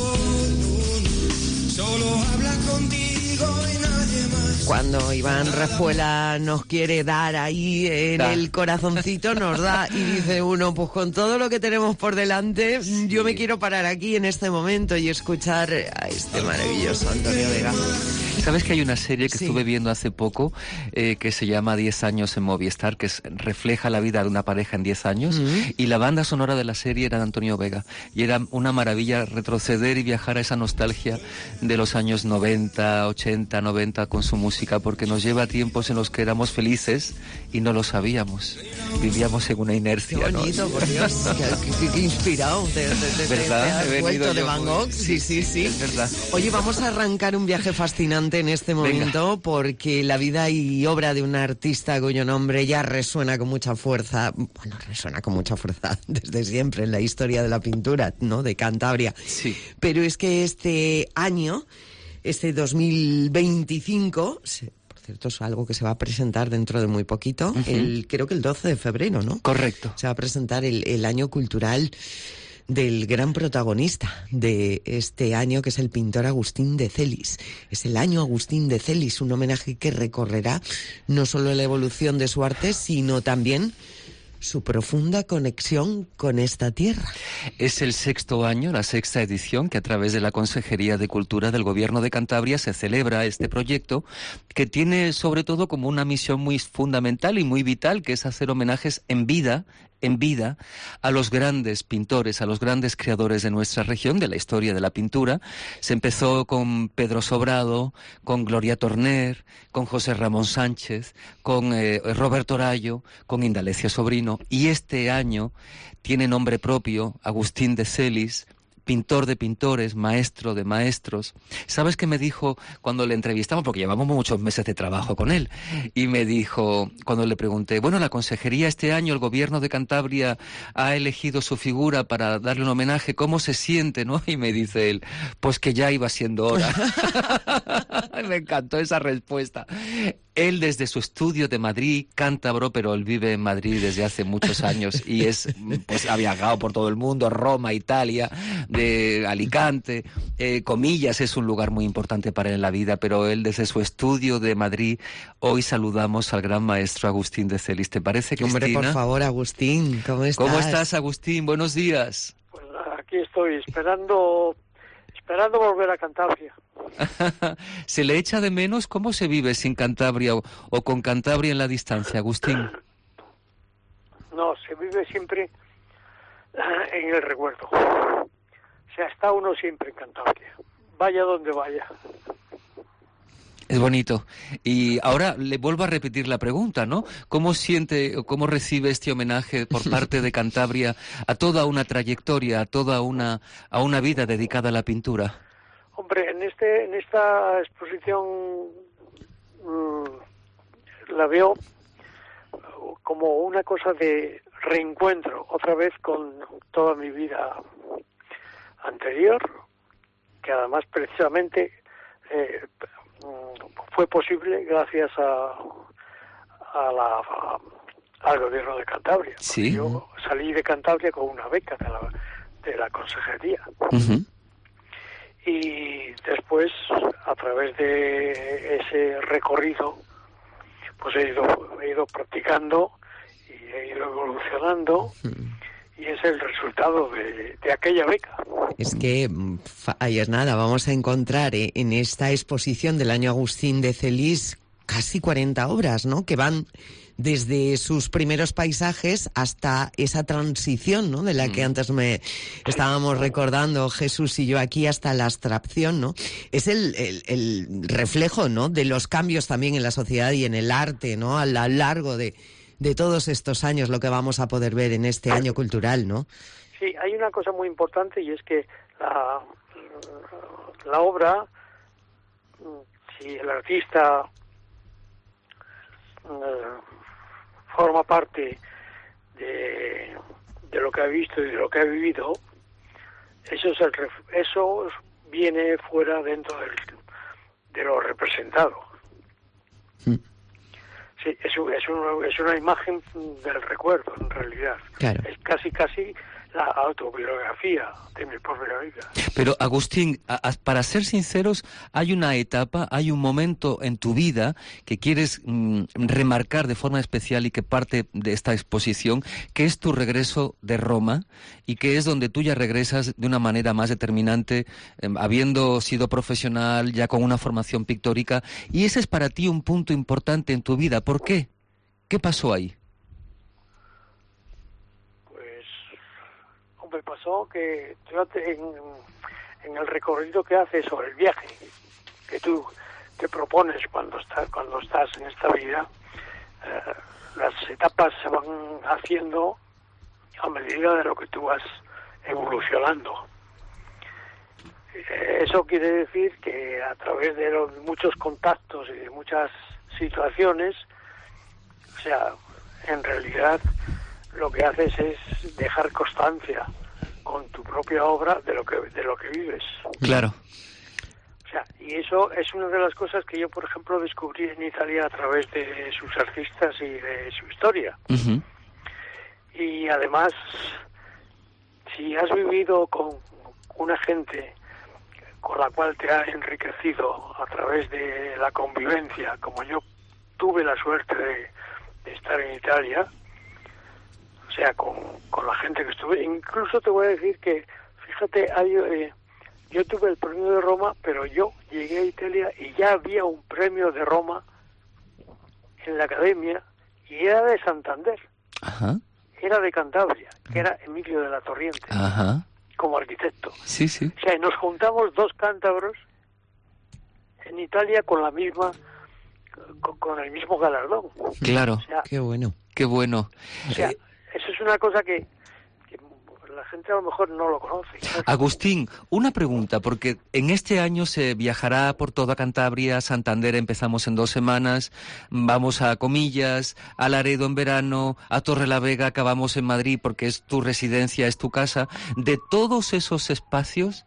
[SPEAKER 18] solo habla contigo y nadie más.
[SPEAKER 3] Cuando Iván Razuela nos quiere dar ahí en el corazoncito, nos da y dice uno, pues con todo lo que tenemos por delante, yo me quiero parar aquí en este momento y escuchar a este maravilloso Antonio Vega.
[SPEAKER 1] ¿Sabes que hay una serie que estuve viendo hace poco que se llama 10 años en Movistar, que refleja la vida de una pareja en 10 años? Y la banda sonora de la serie era de Antonio Vega. Y era una maravilla retroceder y viajar a esa nostalgia de los años 90, 80, 90 con su música, porque nos lleva a tiempos en los que éramos felices y no lo sabíamos. Vivíamos en una inercia.
[SPEAKER 3] Qué bonito, ¿no? Por Dios. Qué inspirado.
[SPEAKER 1] ¿Verdad?
[SPEAKER 3] Te has vuelto de Van Gogh. Sí.
[SPEAKER 1] Es verdad.
[SPEAKER 3] Oye, vamos a arrancar un viaje fascinante en este momento. Venga. Porque la vida y obra de un artista cuyo nombre ya resuena con mucha fuerza, desde siempre en la historia de la pintura, ¿no? De Cantabria.
[SPEAKER 1] Sí.
[SPEAKER 3] Pero es que este año, este 2025, por cierto, es algo que se va a presentar dentro de muy poquito, creo que el 12 de febrero, ¿no?
[SPEAKER 1] Correcto.
[SPEAKER 3] Se va a presentar el año cultural del gran protagonista de este año, que es el pintor Agustín de Celis. Es el año Agustín de Celis, un homenaje que recorrerá no solo la evolución de su arte, sino también su profunda conexión con esta tierra.
[SPEAKER 1] Es el 6º año, la 6ª edición, que a través de la Consejería de Cultura del Gobierno de Cantabria se celebra este proyecto, que tiene sobre todo como una misión muy fundamental y muy vital, que es hacer homenajes en vida a los grandes pintores, a los grandes creadores de nuestra región, de la historia de la pintura. Se empezó con Pedro Sobrado, con Gloria Torner, con José Ramón Sánchez, con Roberto Rayo, con Indalecio Sobrino, y este año tiene nombre propio, Agustín de Celis, pintor de pintores, maestro de maestros. ¿Sabes qué me dijo cuando le entrevistamos? Porque llevamos muchos meses de trabajo con él. Y me dijo, cuando le pregunté, bueno, la consejería este año, el gobierno de Cantabria ha elegido su figura para darle un homenaje, ¿cómo se siente, no? Y me dice él, pues que ya iba siendo hora. Me encantó esa respuesta. Él desde su estudio de Madrid, cántabro, pero él vive en Madrid desde hace muchos años y ha viajado por todo el mundo, Roma, Italia, de Alicante, Comillas es un lugar muy importante para él en la vida, pero él desde su estudio de Madrid, hoy saludamos al gran maestro Agustín de Celis. ¿Te parece, Cristina?
[SPEAKER 3] Hombre, por favor, Agustín, ¿cómo estás?
[SPEAKER 1] ¿Cómo estás, Agustín? Buenos días.
[SPEAKER 19] Pues aquí estoy, esperando volver a Cantabria.
[SPEAKER 1] ¿Se le echa de menos? ¿Cómo se vive sin Cantabria o con Cantabria en la distancia, Agustín?
[SPEAKER 19] No, se vive siempre en el recuerdo. O sea, está uno siempre en Cantabria, vaya donde vaya.
[SPEAKER 1] Es bonito. Y ahora le vuelvo a repetir la pregunta, ¿no? ¿Cómo siente o cómo recibe este homenaje por parte de Cantabria a toda una trayectoria, a una vida dedicada a la pintura?
[SPEAKER 19] Hombre, en esta exposición la veo como una cosa de reencuentro otra vez con toda mi vida anterior, que además precisamente fue posible gracias al gobierno de Cantabria.
[SPEAKER 1] Sí.
[SPEAKER 19] Yo salí de Cantabria con una beca de la consejería.
[SPEAKER 1] Uh-huh.
[SPEAKER 19] Y después, a través de ese recorrido, pues he ido practicando y he ido evolucionando. Y es el resultado de aquella beca.
[SPEAKER 3] Es que ahí es nada, vamos a encontrar en esta exposición del año Agustín de Celis casi 40 obras, ¿no? Que van desde sus primeros paisajes hasta esa transición, ¿no? De la que antes estábamos recordando Jesús y yo aquí, hasta la abstracción, ¿no? Es el reflejo, ¿no? De los cambios también en la sociedad y en el arte, ¿no? A lo largo de todos estos años, lo que vamos a poder ver en este año cultural, ¿no?
[SPEAKER 19] Sí, hay una cosa muy importante y es que la obra, si el artista forma parte de lo que ha visto y de lo que ha vivido, eso viene fuera dentro de lo representado. Sí, es una imagen del recuerdo, en realidad.
[SPEAKER 3] Claro.
[SPEAKER 19] Es casi la autobiografía de mi propia vida.
[SPEAKER 1] Pero, Agustín, para ser sinceros, hay una etapa, hay un momento en tu vida que quieres remarcar de forma especial y que parte de esta exposición, que es tu regreso de Roma y que es donde tú ya regresas de una manera más determinante, habiendo sido profesional, ya con una formación pictórica, y ese es para ti un punto importante en tu vida. ¿Por qué? ¿Qué pasó ahí?
[SPEAKER 19] Me pasó que en el recorrido que haces sobre el viaje que tú te propones cuando estás en esta vida, las etapas se van haciendo a medida de lo que tú vas evolucionando. Eso quiere decir que a través de muchos contactos y de muchas situaciones, o sea, en realidad lo que haces es dejar constancia con tu propia obra de lo que vives.
[SPEAKER 1] Claro.
[SPEAKER 19] O sea, y eso es una de las cosas que yo, por ejemplo, descubrí en Italia a través de sus artistas y de su historia.
[SPEAKER 1] Uh-huh.
[SPEAKER 19] Y además, si has vivido con una gente con la cual te has enriquecido a través de la convivencia, como yo tuve la suerte de estar en Italia, o sea, con la gente que estuve. Incluso te voy a decir que, fíjate, yo tuve el premio de Roma, pero yo llegué a Italia y ya había un premio de Roma en la academia y era de Santander.
[SPEAKER 1] Ajá.
[SPEAKER 19] Era de Cantabria, que era Emilio de la Torriente,
[SPEAKER 1] ajá,
[SPEAKER 19] como arquitecto.
[SPEAKER 1] Sí, sí.
[SPEAKER 19] O sea, y nos juntamos 2 cántabros en Italia con el mismo galardón.
[SPEAKER 1] Claro.
[SPEAKER 19] O sea,
[SPEAKER 3] qué bueno.
[SPEAKER 1] Qué bueno.
[SPEAKER 19] O sea, eso es una cosa que la gente a lo mejor no lo conoce.
[SPEAKER 1] Agustín, una pregunta, porque en este año se viajará por toda Cantabria, Santander empezamos en 2 semanas, vamos a Comillas, a Laredo en verano, a Torrelavega acabamos en Madrid porque es tu residencia, es tu casa. De todos esos espacios,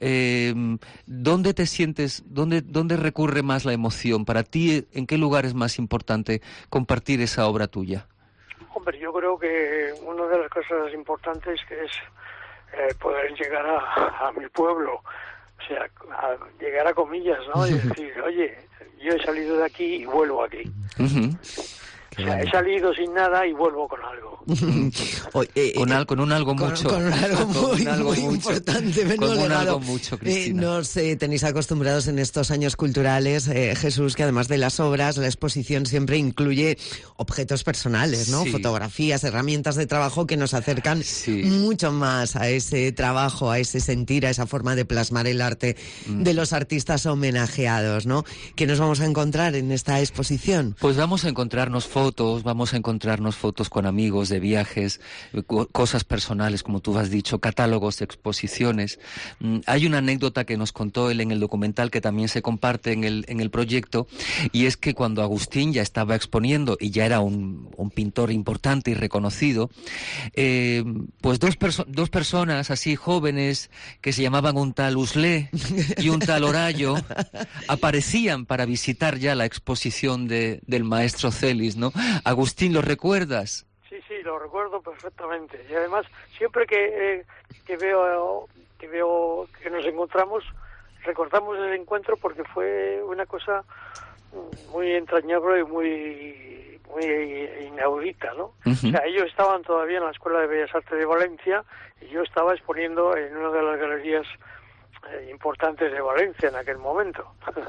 [SPEAKER 1] ¿dónde te sientes, dónde recurre más la emoción? Para ti, ¿en qué lugar es más importante compartir esa obra tuya?
[SPEAKER 19] Hombre, yo creo que una de las cosas importantes que es poder llegar a mi pueblo, o sea, llegar a Comillas, ¿no? Y decir, oye, yo he salido de aquí y vuelvo aquí.
[SPEAKER 1] Uh-huh.
[SPEAKER 19] O sea, he salido sin nada y vuelvo con algo.
[SPEAKER 1] Con un algo mucho.
[SPEAKER 3] Con un algo muy importante.
[SPEAKER 1] Con un algo mucho, Cristina.
[SPEAKER 3] Nos tenéis acostumbrados en estos años culturales, Jesús, que además de las obras, la exposición siempre incluye objetos personales, ¿no?
[SPEAKER 1] Sí.
[SPEAKER 3] Fotografías, herramientas de trabajo que nos acercan mucho más a ese trabajo, a ese sentir, a esa forma de plasmar el arte de los artistas homenajeados, ¿no? ¿Qué nos vamos a encontrar en esta exposición?
[SPEAKER 1] Pues vamos a encontrarnos fotos con amigos de viajes, cosas personales, como tú has dicho, catálogos de exposiciones. Hay una anécdota que nos contó él en el documental que también se comparte en el proyecto, y es que cuando Agustín ya estaba exponiendo y ya era un pintor importante y reconocido, pues dos personas así jóvenes que se llamaban un tal Uslé y un tal Orayo aparecían para visitar ya la exposición del maestro Celis, ¿no? Agustín, ¿lo recuerdas?
[SPEAKER 19] Sí, lo recuerdo perfectamente. Y además, siempre que veo que nos encontramos, recordamos el encuentro porque fue una cosa muy entrañable y muy inaudita, ¿no?
[SPEAKER 1] Uh-huh.
[SPEAKER 19] O sea, ellos estaban todavía en la Escuela de Bellas Artes de Valencia y yo estaba exponiendo en una de las galerías importantes de Valencia en aquel momento.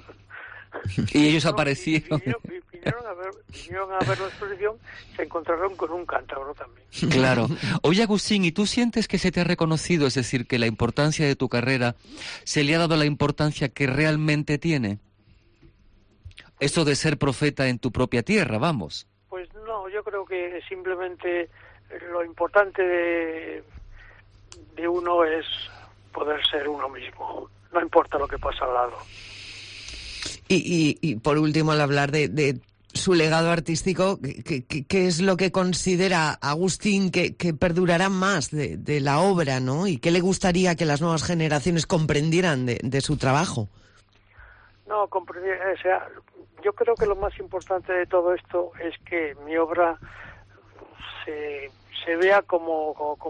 [SPEAKER 1] Y ellos aparecieron.
[SPEAKER 19] Vinieron a ver la exposición, se encontraron con un cántabro también.
[SPEAKER 1] Claro. Oye, Agustín, ¿y tú sientes que se te ha reconocido? Es decir, que la importancia de tu carrera se le ha dado la importancia que realmente tiene. Eso de ser profeta en tu propia tierra, vamos.
[SPEAKER 19] Pues no, yo creo que simplemente lo importante de uno es poder ser uno mismo. No importa lo que pasa al lado.
[SPEAKER 3] Y por último, al hablar de su legado artístico, ¿qué es lo que considera Agustín que perdurará más de la obra, ¿no? ¿Y qué le gustaría que las nuevas generaciones comprendieran de su trabajo?
[SPEAKER 19] No, o sea, yo creo que lo más importante de todo esto es que mi obra se vea como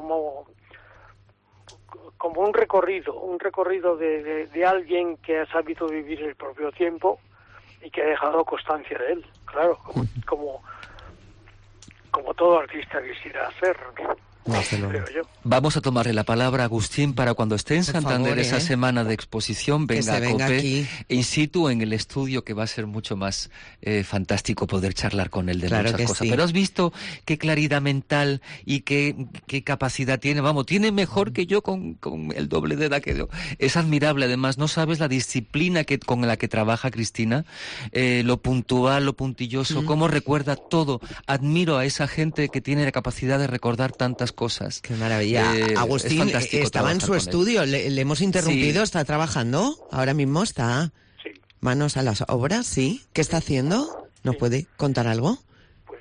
[SPEAKER 19] un recorrido de alguien que ha sabido vivir el propio tiempo y que ha dejado constancia de él, claro, como todo artista quisiera hacer, creo yo.
[SPEAKER 1] Vamos a tomarle la palabra a Agustín para cuando esté en Santander esa semana de exposición, venga a COPE
[SPEAKER 3] aquí
[SPEAKER 1] in situ en el estudio, que va a ser mucho más fantástico poder charlar con él de
[SPEAKER 3] claro
[SPEAKER 1] muchas cosas.
[SPEAKER 3] Sí.
[SPEAKER 1] Pero has visto qué claridad mental y qué capacidad tiene. Vamos, tiene mejor que yo con el doble de edad que yo. Es admirable, además. No sabes la disciplina con la que trabaja Cristina, lo puntual, lo puntilloso, cómo recuerda todo. Admiro a esa gente que tiene la capacidad de recordar tantas cosas.
[SPEAKER 3] Qué maravilla. Agustín estaba en su estudio, le hemos interrumpido, sí. ¿Está trabajando? Ahora mismo está.
[SPEAKER 19] Sí.
[SPEAKER 3] Manos a las obras, sí. ¿Qué está haciendo? ¿Nos puede contar algo?
[SPEAKER 19] Pues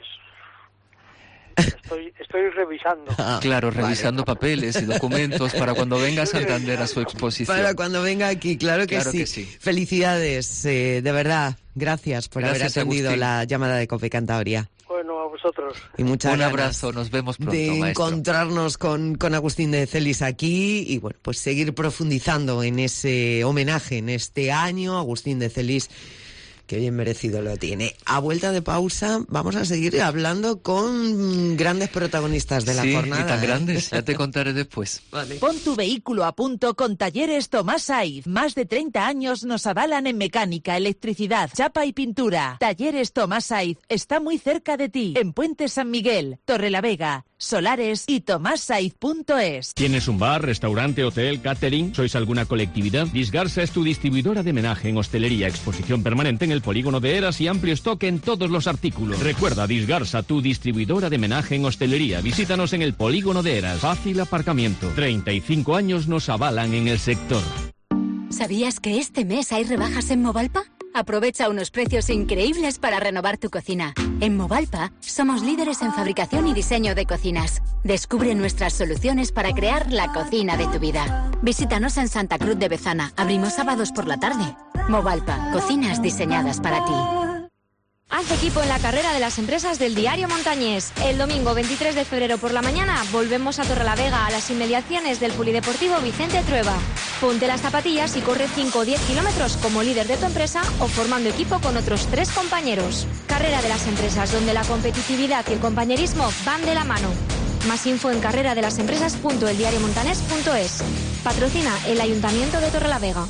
[SPEAKER 19] estoy revisando.
[SPEAKER 1] Claro, revisando papeles y documentos para cuando venga a Santander a su exposición.
[SPEAKER 3] Para cuando venga aquí, claro que sí. Felicidades, de verdad. Gracias por haber atendido Agustín. La llamada de COPE Cantabria.
[SPEAKER 19] Bueno, a vosotros.
[SPEAKER 3] Y un
[SPEAKER 1] abrazo, nos vemos pronto,
[SPEAKER 3] de
[SPEAKER 1] maestro.
[SPEAKER 3] Encontrarnos con Agustín de Celis aquí y bueno, pues seguir profundizando en ese homenaje en este año. Agustín de Celis, que bien merecido lo tiene. A vuelta de pausa vamos a seguir hablando con grandes protagonistas de la jornada.
[SPEAKER 1] Sí, y tan grandes, ya te contaré después.
[SPEAKER 3] Vale.
[SPEAKER 6] Pon tu vehículo a punto con Talleres Tomás Saiz. Más de 30 años nos avalan en mecánica, electricidad, chapa y pintura. Talleres Tomás Saiz está muy cerca de ti, en Puente San Miguel, Torrelavega, Solares y tomassaiz.es.
[SPEAKER 17] ¿Tienes un bar, restaurante, hotel, catering? ¿Sois alguna colectividad? Disgarsa es tu distribuidora de homenaje en hostelería, exposición permanente en el polígono de Eras y amplio stock en todos los artículos. Recuerda, Disgarsa, tu distribuidora de homenaje en hostelería. Visítanos en el polígono de Eras. Fácil aparcamiento. 35 años nos avalan en el sector.
[SPEAKER 12] ¿Sabías que este mes hay rebajas en Movalpa? Aprovecha unos precios increíbles para renovar tu cocina. En Movalpa somos líderes en fabricación y diseño de cocinas. Descubre nuestras soluciones para crear la cocina de tu vida. Visítanos en Santa Cruz de Bezana. Abrimos sábados por la tarde. Movalpa, cocinas diseñadas para ti.
[SPEAKER 20] Haz equipo en la carrera de las empresas del Diario Montañés. El domingo 23 de febrero por la mañana volvemos a Torrelavega, a las inmediaciones del Polideportivo Vicente Trueba. Ponte las zapatillas y corre 5 o 10 kilómetros como líder de tu empresa o formando equipo con otros 3 compañeros. Carrera de las empresas, donde la competitividad y el compañerismo van de la mano. Más info en carreradelasempresas.eldiariomontanés.es. Patrocina el Ayuntamiento de Torrelavega.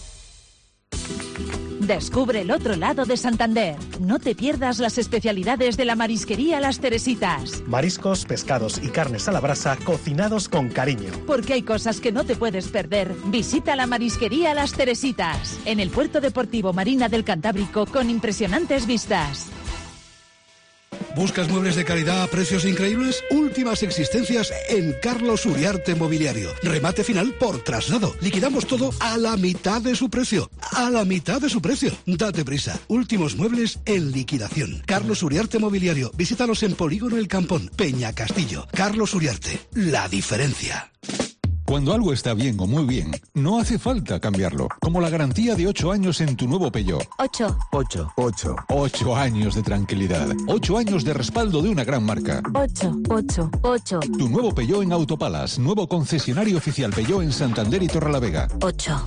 [SPEAKER 6] Descubre el otro lado de Santander. No te pierdas las especialidades de la marisquería Las Teresitas.
[SPEAKER 7] Mariscos, pescados y carnes a la brasa cocinados con cariño.
[SPEAKER 6] Porque hay cosas que no te puedes perder. Visita la marisquería Las Teresitas, en el Puerto Deportivo Marina del Cantábrico, con impresionantes vistas.
[SPEAKER 21] ¿Buscas muebles de calidad a precios increíbles? Últimas existencias en Carlos Uriarte Mobiliario. Remate final por traslado. Liquidamos todo a la mitad de su precio. A la mitad de su precio. Date prisa. Últimos muebles en liquidación. Carlos Uriarte Mobiliario. Visítanos en Polígono El Campón, Peña Castillo. Carlos Uriarte. La diferencia.
[SPEAKER 22] Cuando algo está bien o muy bien, no hace falta cambiarlo. Como la garantía de 8 años en tu nuevo Peugeot.
[SPEAKER 12] 8.
[SPEAKER 22] 8 años de tranquilidad. 8 años de respaldo de una gran marca.
[SPEAKER 12] 8.
[SPEAKER 22] Tu nuevo Peugeot en Autopalas. Nuevo concesionario oficial Peugeot en Santander y Torrelavega.
[SPEAKER 12] 8.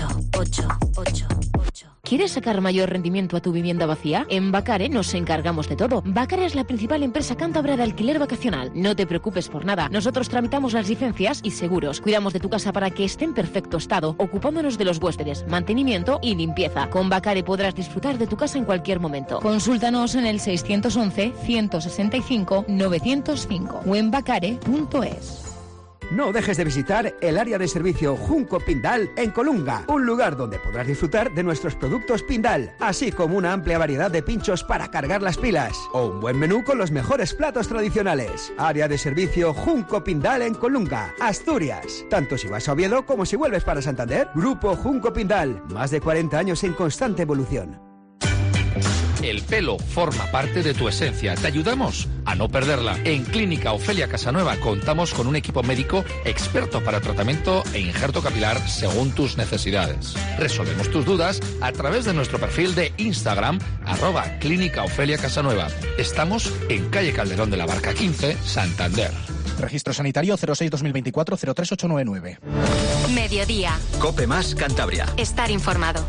[SPEAKER 2] ¿Quieres sacar mayor rendimiento a tu vivienda vacía? En Vacare nos encargamos de todo. Vacare es la principal empresa cántabra de alquiler vacacional. No te preocupes por nada. Nosotros tramitamos las licencias y seguros. Cuidamos de tu casa para que esté en perfecto estado, ocupándonos de los huéspedes, mantenimiento y limpieza. Con Vacare podrás disfrutar de tu casa en cualquier momento. Consúltanos en el 611-165-905 o en vacare.es.
[SPEAKER 23] No dejes de visitar el área de servicio Junco Pindal en Colunga, un lugar donde podrás disfrutar de nuestros productos Pindal, así como una amplia variedad de pinchos para cargar las pilas, o un buen menú con los mejores platos tradicionales. Área de servicio Junco Pindal en Colunga, Asturias. Tanto si vas a Oviedo como si vuelves para Santander. Grupo Junco Pindal, más de 40 años en constante evolución.
[SPEAKER 4] El pelo forma parte de tu esencia. Te ayudamos a no perderla. En Clínica Ofelia Casanueva contamos con un equipo médico experto para tratamiento e injerto capilar según tus necesidades. Resolvemos tus dudas a través de nuestro perfil de Instagram, @Clínica Ofelia Casanueva. Estamos en calle Calderón de la Barca 15, Santander.
[SPEAKER 5] Registro sanitario 06-2024-03899.
[SPEAKER 9] Mediodía.
[SPEAKER 8] Cope Más Cantabria.
[SPEAKER 9] Estar informado.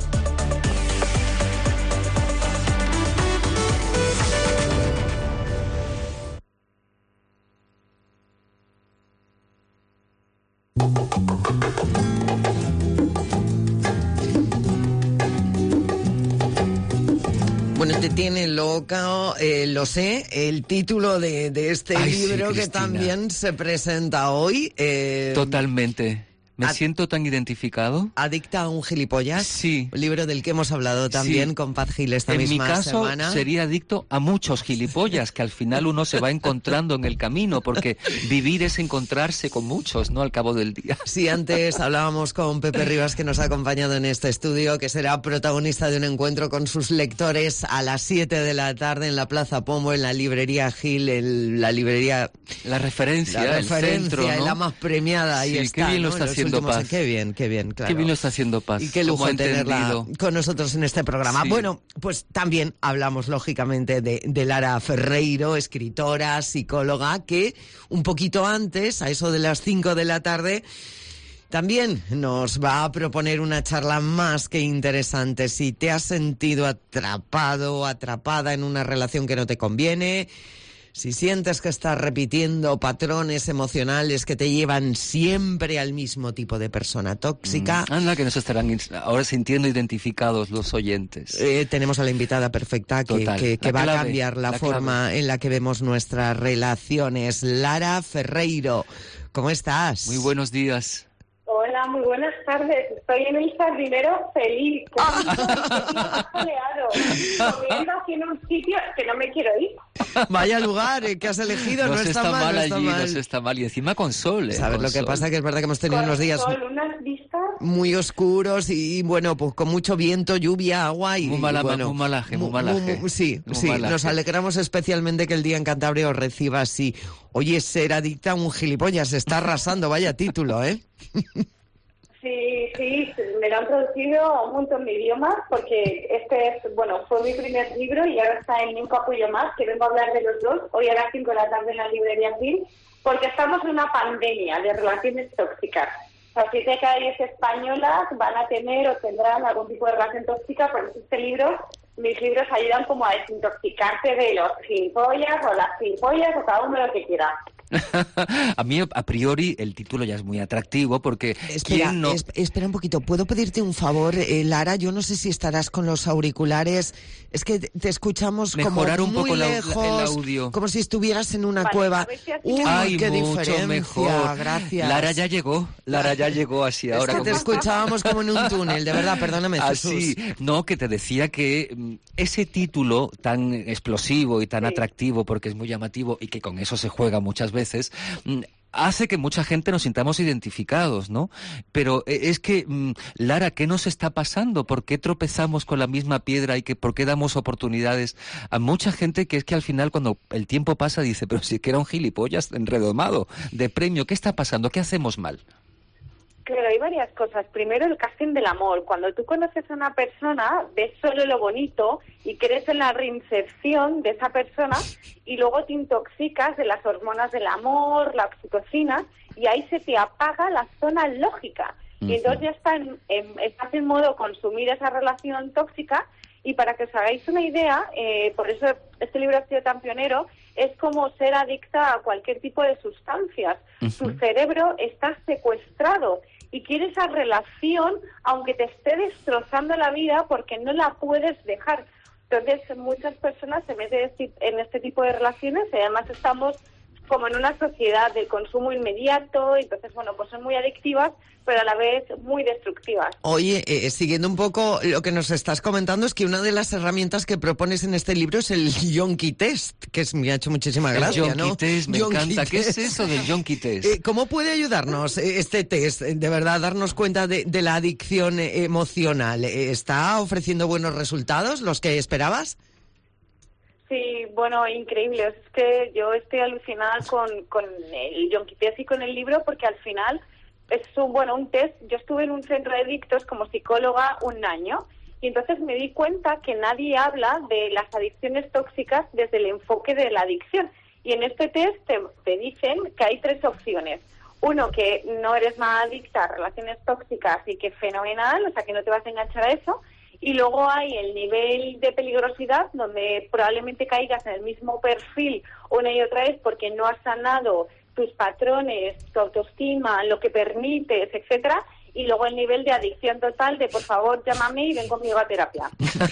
[SPEAKER 3] Bueno, te tiene loca, lo sé, el título de este libro
[SPEAKER 1] sí,
[SPEAKER 3] que también se presenta hoy.
[SPEAKER 1] Totalmente. Me siento tan identificado.
[SPEAKER 3] ¿Adicta a un gilipollas?
[SPEAKER 1] Sí.
[SPEAKER 3] Un libro del que hemos hablado también
[SPEAKER 1] Sí.
[SPEAKER 3] con Paz Gil esta misma
[SPEAKER 1] semana. En mi caso, sería adicto a muchos gilipollas, que al final uno se va encontrando en el camino, porque vivir es encontrarse con muchos, ¿no?, al cabo del día.
[SPEAKER 3] Sí, antes hablábamos con Pepe Rivas, que nos ha acompañado en este estudio, que será protagonista de un encuentro con sus lectores a las 7 de la tarde en la Plaza Pombo, en la librería Gil, la librería...
[SPEAKER 1] La referencia, el centro, ¿no?
[SPEAKER 3] la más premiada, ahí
[SPEAKER 1] sí,
[SPEAKER 3] está.
[SPEAKER 1] Qué bien
[SPEAKER 3] ¿no?
[SPEAKER 1] lo está haciendo Paz.
[SPEAKER 3] Qué bien, claro.
[SPEAKER 1] Qué bien lo está haciendo Paz.
[SPEAKER 3] Y qué lujo tenerla con nosotros en este programa.
[SPEAKER 1] Sí.
[SPEAKER 3] Bueno, pues también hablamos lógicamente de Lara Ferreiro, escritora, psicóloga, que un poquito antes, a eso de las 5 de la tarde, también nos va a proponer una charla más que interesante. Si te has sentido atrapado o atrapada en una relación que no te conviene, si sientes que estás repitiendo patrones emocionales que te llevan siempre al mismo tipo de persona tóxica...
[SPEAKER 1] Anda, que nos estarán ahora sintiendo identificados los oyentes.
[SPEAKER 3] Tenemos a la invitada perfecta que va a cambiar la forma en la que vemos nuestras relaciones. Lara Ferreiro, ¿cómo estás?
[SPEAKER 1] Muy buenos días.
[SPEAKER 24] Hola, muy buenas tardes. Estoy en el Sardinero feliz, soleado, comiendo aquí en un sitio que no me quiero ir.
[SPEAKER 3] Vaya lugar que has elegido, no está mal, no está
[SPEAKER 1] allí,
[SPEAKER 3] mal.
[SPEAKER 1] no está mal. Y encima con sol.
[SPEAKER 3] ¿Sabes
[SPEAKER 1] con
[SPEAKER 3] lo que
[SPEAKER 1] sol.
[SPEAKER 3] pasa? Que es verdad que hemos tenido
[SPEAKER 24] Con
[SPEAKER 3] unos días
[SPEAKER 24] sol, unas vistas
[SPEAKER 3] muy oscuros y bueno, pues con mucho viento, lluvia, agua y...
[SPEAKER 1] Muy malaje.
[SPEAKER 3] Sí,
[SPEAKER 1] Muy
[SPEAKER 3] sí,
[SPEAKER 1] malaje.
[SPEAKER 3] nos alegramos especialmente que el día en Cantabria os reciba así. Oye, ser adicta a un gilipollas, se está arrasando, vaya título, ¿eh?
[SPEAKER 24] Sí, me lo han traducido un montón de idiomas porque fue mi primer libro y ahora está en Un capullo más, que vengo a hablar de los dos, hoy a las 5 de la tarde en la librería Gil, porque estamos en una pandemia de relaciones tóxicas. O sea, 7 de cada 10 españolas van a tener o tendrán algún tipo de relación tóxica, por eso mis libros ayudan como a desintoxicarse de los gilipollas o las gilipollas o cada uno lo que quiera.
[SPEAKER 1] A mí, a priori, el título ya es muy atractivo porque...
[SPEAKER 3] Espera, espera un poquito. ¿Puedo pedirte un favor, Lara? Yo no sé si estarás con los auriculares. Es que te escuchamos
[SPEAKER 1] mejorar
[SPEAKER 3] como
[SPEAKER 1] un
[SPEAKER 3] muy
[SPEAKER 1] poco
[SPEAKER 3] lejos,
[SPEAKER 1] el audio.
[SPEAKER 3] como si estuvieras en una cueva. Uy,
[SPEAKER 1] Ay,
[SPEAKER 3] qué
[SPEAKER 1] mucho
[SPEAKER 3] diferencia.
[SPEAKER 1] mejor.
[SPEAKER 3] Gracias.
[SPEAKER 1] Lara ya llegó así
[SPEAKER 3] es
[SPEAKER 1] ahora.
[SPEAKER 3] que te escuchábamos como en un túnel, de verdad, perdóname, Jesús.
[SPEAKER 1] Así, no, que te decía que ese título tan explosivo y tan atractivo, porque es muy llamativo y que con eso se juega muchas veces, hace que mucha gente nos sintamos identificados, ¿no? Pero es que, Lara, ¿qué nos está pasando? ¿Por qué tropezamos con la misma piedra y por qué damos oportunidades a mucha gente que es que al final cuando el tiempo pasa dice, pero si es que era un gilipollas redomado de premio, ¿qué está pasando? ¿Qué hacemos mal?
[SPEAKER 24] Claro, hay varias cosas. Primero, el casting del amor. Cuando tú conoces a una persona, ves solo lo bonito y crees en la reinserción de esa persona y luego te intoxicas de las hormonas del amor, la oxitocina, y ahí se te apaga la zona lógica. Y entonces ya estás en modo consumir esa relación tóxica. Y para que os hagáis una idea, por eso este libro ha sido tan pionero, es como ser adicta a cualquier tipo de sustancias. Tu cerebro está secuestrado y quiere esa relación aunque te esté destrozando la vida porque no la puedes dejar. Entonces muchas personas se meten en este tipo de relaciones y además estamos como en una sociedad del consumo inmediato, entonces bueno, pues son muy adictivas, pero a la vez muy destructivas.
[SPEAKER 3] Oye, siguiendo un poco lo que nos estás comentando, es que una de las herramientas que propones en este libro es el Yonki Test, que me ha hecho muchísima gracia, ¿no?
[SPEAKER 1] El Yonki Test, me encanta. ¿Qué es eso del Yonki Test?
[SPEAKER 3] ¿Cómo puede ayudarnos este test, de verdad, darnos cuenta de la adicción emocional? ¿Está ofreciendo buenos resultados, los que esperabas?
[SPEAKER 24] Sí, bueno, increíble. Es que yo estoy alucinada con el Yonkipies y con el libro, porque al final es un test. Yo estuve en un centro de adictos como psicóloga un año y entonces me di cuenta que nadie habla de las adicciones tóxicas desde el enfoque de la adicción. Y en este test te dicen que hay 3 opciones. Uno, que no eres nada adicta a relaciones tóxicas y que fenomenal, o sea, que no te vas a enganchar a eso. Y luego hay el nivel de peligrosidad, donde probablemente caigas en el mismo perfil una y otra vez porque no has sanado tus patrones, tu autoestima, lo que permites, etcétera. Y luego el nivel de adicción total de, por favor, llámame y ven conmigo a terapia.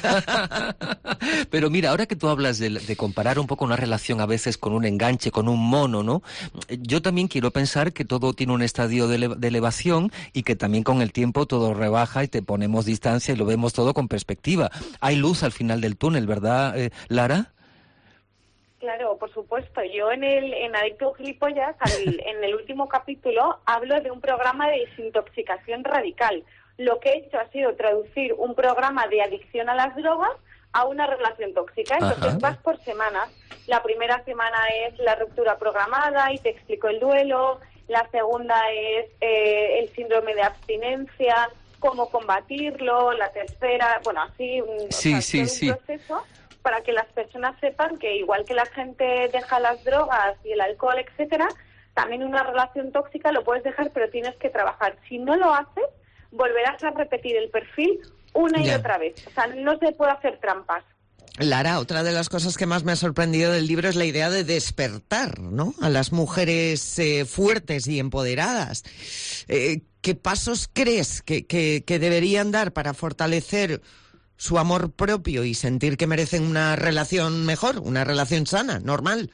[SPEAKER 1] Pero mira, ahora que tú hablas de comparar un poco una relación a veces con un enganche, con un mono, ¿no? Yo también quiero pensar que todo tiene un estadio de elevación y que también con el tiempo todo rebaja y te ponemos distancia y lo vemos todo con perspectiva. Hay luz al final del túnel, ¿verdad, Lara?
[SPEAKER 24] Claro, por supuesto. Yo en Adicto Gilipollas, en el último capítulo, hablo de un programa de desintoxicación radical. Lo que he hecho ha sido traducir un programa de adicción a las drogas a una relación tóxica. Entonces vas por semanas. La primera semana es la ruptura programada y te explico el duelo. La segunda es el síndrome de abstinencia, cómo combatirlo. La tercera, bueno, así un proceso para que las personas sepan que igual que la gente deja las drogas y el alcohol, etcétera, también una relación tóxica lo puedes dejar, pero tienes que trabajar. Si no lo haces, volverás a repetir el perfil una y otra vez. O sea, no se puede hacer trampas.
[SPEAKER 3] Lara, otra de las cosas que más me ha sorprendido del libro es la idea de despertar, ¿no?, a las mujeres fuertes y empoderadas. ¿Qué pasos crees que deberían dar para fortalecer su amor propio y sentir que merecen una relación mejor, una relación sana, normal?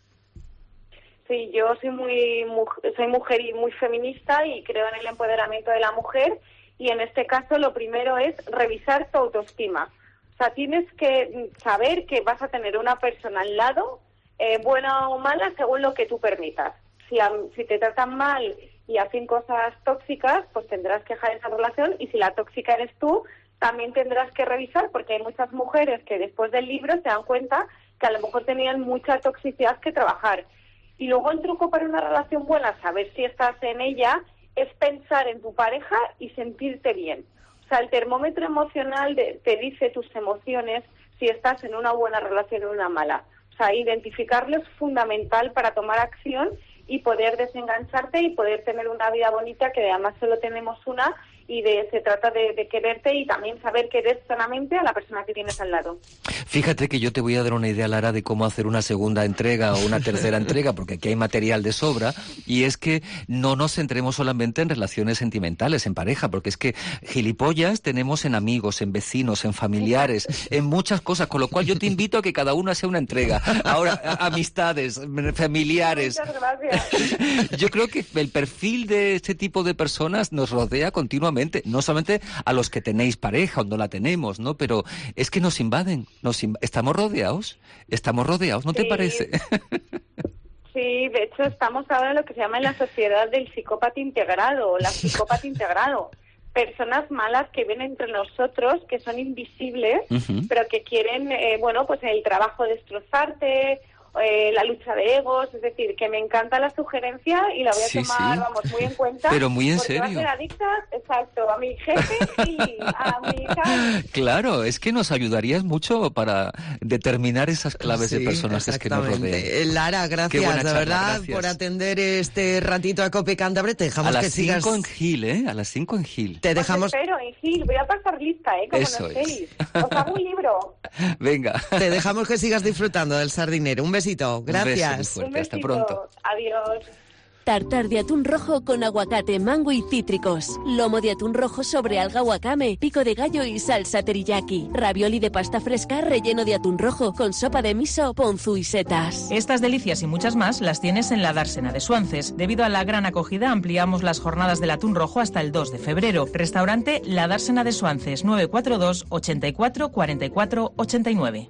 [SPEAKER 24] Sí, yo soy mujer y muy feminista y creo en el empoderamiento de la mujer, y en este caso lo primero es revisar tu autoestima. O sea, tienes que saber que vas a tener una persona al lado, buena o mala, según lo que tú permitas. Si te tratan mal y hacen cosas tóxicas, pues tendrás que dejar esa relación, y si la tóxica eres tú, también tendrás que revisar, porque hay muchas mujeres que después del libro se dan cuenta que a lo mejor tenían mucha toxicidad que trabajar. Y luego el truco para una relación buena, saber si estás en ella, es pensar en tu pareja y sentirte bien. O sea, el termómetro emocional te dice tus emociones, si estás en una buena relación o una mala. O sea, identificarlo es fundamental para tomar acción y poder desengancharte y poder tener una vida bonita, que además solo tenemos una, y se trata de quererte y también saber querer sanamente a la persona que tienes al lado.
[SPEAKER 1] Fíjate que yo te voy a dar una idea, Lara, de cómo hacer una segunda entrega o una tercera entrega, porque aquí hay material de sobra, y es que no nos centremos solamente en relaciones sentimentales, en pareja, porque es que gilipollas tenemos en amigos, en vecinos, en familiares, en muchas cosas, con lo cual yo te invito a que cada una sea una entrega. Ahora, amistades, familiares.
[SPEAKER 24] Muchas gracias.
[SPEAKER 1] Yo creo que el perfil de este tipo de personas nos rodea continuamente, no solamente a los que tenéis pareja o no la tenemos, ¿no? Pero es que nos invaden, estamos rodeados, ¿no te parece?
[SPEAKER 24] Sí, de hecho estamos ahora en lo que se llama en la sociedad del psicópata integrado, o la psicópata integrado. Personas malas que ven entre nosotros, que son invisibles, pero que quieren, pues el trabajo destrozarte, la lucha de egos. Es decir, que me encanta la sugerencia y la voy a tomar, muy en cuenta.
[SPEAKER 1] Pero muy en serio.
[SPEAKER 24] Va a ser adicta, exacto, a mi jefe y a mi hija.
[SPEAKER 1] Claro, es que nos ayudarías mucho para determinar esas claves de personajes que nos rodean.
[SPEAKER 3] Lara, gracias, de verdad, por atender este ratito a Cope Cántabra. Te dejamos que sigas...
[SPEAKER 1] A las 5 en Gil, ¿eh? A las 5 en Gil.
[SPEAKER 24] Te dejamos... Pues espero, en Gil. Voy a pasar lista, como
[SPEAKER 1] Eso
[SPEAKER 24] no estéis. Os hago un libro.
[SPEAKER 1] Venga.
[SPEAKER 3] Te dejamos que sigas disfrutando del sardinero. Un besito. Gracias.
[SPEAKER 1] Un besito muy fuerte. Hasta pronto.
[SPEAKER 24] Adiós.
[SPEAKER 10] Tartar de atún rojo con aguacate, mango y cítricos. Lomo de atún rojo sobre alga wakame, pico de gallo y salsa teriyaki. Ravioli de pasta fresca relleno de atún rojo con sopa de miso, ponzu y setas.
[SPEAKER 11] Estas delicias y muchas más las tienes en la Dársena de Suances. Debido a la gran acogida, ampliamos las jornadas del atún rojo hasta el 2 de febrero. Restaurante La Dársena de Suances, 942 84 44 89.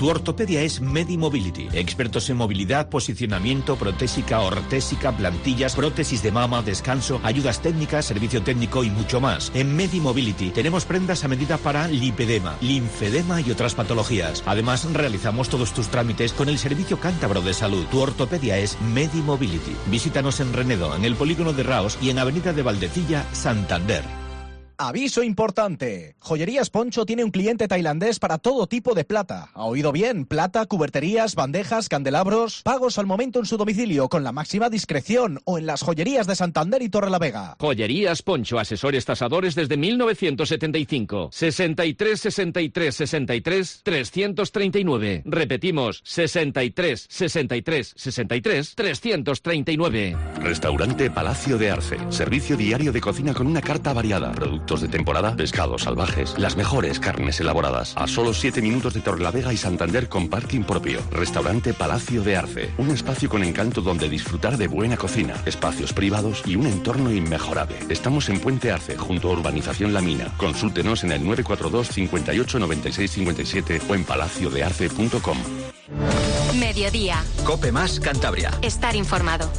[SPEAKER 13] Tu ortopedia es Medimobility. Expertos en movilidad, posicionamiento, protésica, ortésica, plantillas, prótesis de mama, descanso, ayudas técnicas, servicio técnico y mucho más. En Medimobility tenemos prendas a medida para lipedema, linfedema y otras patologías. Además, realizamos todos tus trámites con el Servicio Cántabro de Salud. Tu ortopedia es Medimobility. Visítanos en Renedo, en el Polígono de Raos y en Avenida de Valdecilla, Santander.
[SPEAKER 5] Aviso importante. Joyerías Poncho tiene un cliente tailandés para todo tipo de plata. ¿Ha oído bien? Plata, cuberterías, bandejas, candelabros. Pagos al momento en su domicilio con la máxima discreción o en las joyerías de Santander y Torrelavega.
[SPEAKER 17] Joyerías Poncho, asesores tasadores desde 1975. 63 63 63 339. Repetimos, 63 63 63 339.
[SPEAKER 14] Restaurante Palacio de Arce. Servicio diario de cocina con una carta variada. Productos de temporada, pescados salvajes, las mejores carnes elaboradas. A solo 7 minutos de Torrelavega y Santander con parking propio. Restaurante Palacio de Arce. Un espacio con encanto donde disfrutar de buena cocina, espacios privados y un entorno inmejorable. Estamos en Puente Arce, junto a Urbanización La Mina. Consúltenos en el 942 58 96 57 o en palaciodearce.com.
[SPEAKER 9] Mediodía.
[SPEAKER 8] Cope Más Cantabria.
[SPEAKER 9] Estar informado.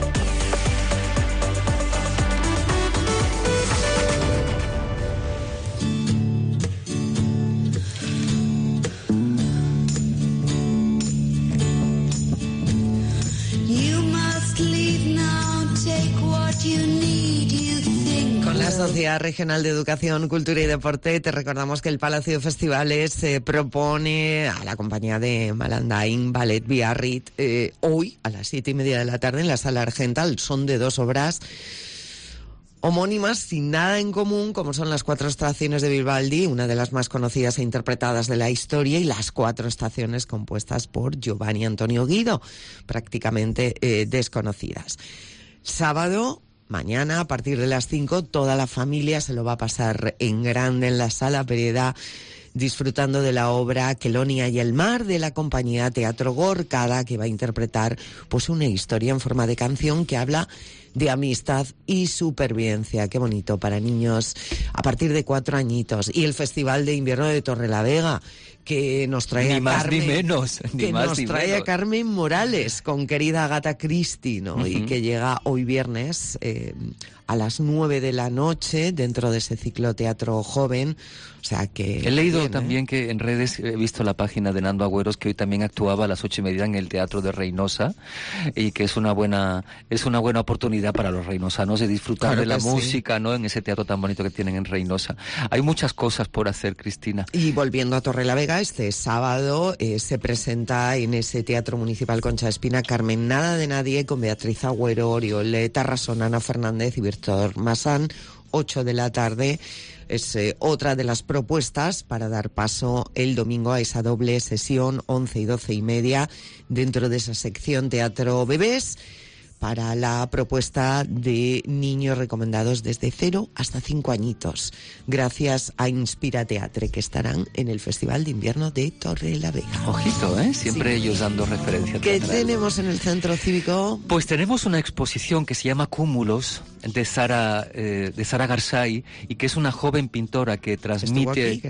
[SPEAKER 3] Con la Sociedad Regional de Educación, Cultura y Deporte te recordamos que el Palacio de Festivales propone a la compañía de Malandain Ballet Biarritz hoy a las 7:30 de la tarde en la Sala Argental. Son de 2 obras homónimas sin nada en común, como son las 4 estaciones de Vivaldi, una de las más conocidas e interpretadas de la historia, y las 4 estaciones compuestas por Giovanni Antonio Guido, prácticamente desconocidas. Sábado, mañana, a partir de las 5, toda la familia se lo va a pasar en grande en la Sala Pereda, disfrutando de la obra Quelonia y el mar de la compañía Teatro Gorkada, que va a interpretar pues una historia en forma de canción que habla de amistad y supervivencia. Qué bonito, para niños a partir de 4 añitos. Y el Festival de Invierno de Torrelavega, que nos trae
[SPEAKER 1] ni más ni menos,
[SPEAKER 3] que nos trae a Carmen Morales con querida Agatha Christie, ¿no? Y que llega hoy viernes a las 9 de la noche dentro de ese ciclo Teatro Joven. O sea que
[SPEAKER 1] he leído también que en redes he visto la página de Nando Agüeros, que hoy también actuaba a las 8:30 en el Teatro de Reynosa, y que es una buena oportunidad para los reinosanos de disfrutar de la música, ¿no? En ese teatro tan bonito que tienen en Reynosa. Hay muchas cosas por hacer, Cristina.
[SPEAKER 3] Y volviendo a Torrelavega, este sábado se presenta en ese Teatro Municipal Concha Espina Carmen Nada de Nadie, con Beatriz Agüero, Oriol Tarrasón, Ana Fernández y Víctor Masán, 8 de la tarde. Es otra de las propuestas para dar paso el domingo a esa doble sesión, 11 y 12:30, dentro de esa sección Teatro Bebés, para la propuesta de niños recomendados desde 0 hasta 5 añitos, gracias a Inspira Teatre, que estarán en el Festival de Invierno de Torrelavega.
[SPEAKER 1] Ojito, siempre sí. Ellos dando referencia.
[SPEAKER 3] ¿Qué tenemos en el Centro Cívico?
[SPEAKER 1] Pues tenemos una exposición que se llama Cúmulos, de Sara Garzay, y que es una joven pintora que transmite,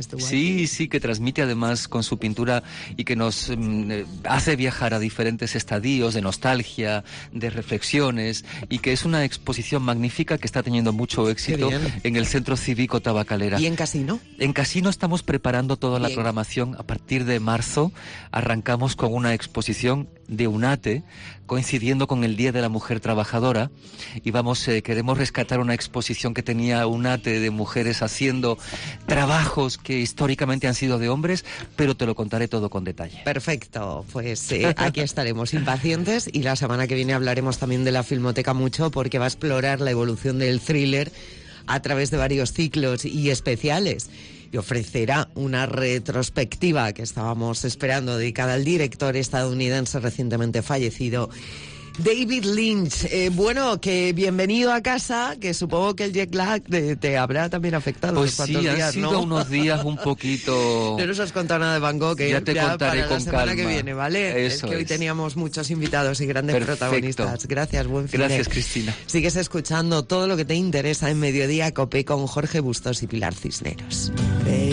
[SPEAKER 1] que transmite además con su pintura, y que nos hace viajar a diferentes estadios de nostalgia, de reflexiones, y que es una exposición magnífica que está teniendo mucho éxito en el Centro Cívico Tabacalera.
[SPEAKER 3] ¿Y en Casino?
[SPEAKER 1] En Casino estamos preparando toda la programación. A partir de marzo arrancamos con una exposición de UNATE, coincidiendo con el Día de la Mujer Trabajadora, y queremos rescatar una exposición que tenía UNATE de mujeres haciendo trabajos que históricamente han sido de hombres, pero te lo contaré todo con detalle.
[SPEAKER 3] Perfecto, pues aquí estaremos impacientes, y la semana que viene hablaremos también de la Filmoteca mucho, porque va a explorar la evolución del thriller a través de varios ciclos y especiales, y ofrecerá una retrospectiva que estábamos esperando, dedicada al director estadounidense recientemente fallecido, David Lynch. Bueno, que bienvenido a casa, que supongo que el jet lag te habrá también afectado.
[SPEAKER 1] Pues sí, han sido unos días un poquito...
[SPEAKER 3] No nos has contado nada de Van Gogh, que
[SPEAKER 1] ya te contaré
[SPEAKER 3] para
[SPEAKER 1] con
[SPEAKER 3] la semana
[SPEAKER 1] calma.
[SPEAKER 3] Que viene, ¿vale?
[SPEAKER 1] Eso
[SPEAKER 3] es que hoy teníamos muchos invitados y grandes protagonistas. Gracias, buen fin.
[SPEAKER 1] Gracias, Cristina.
[SPEAKER 3] Sigues escuchando todo lo que te interesa en Mediodía Cope con Jorge Bustos y Pilar Cisneros.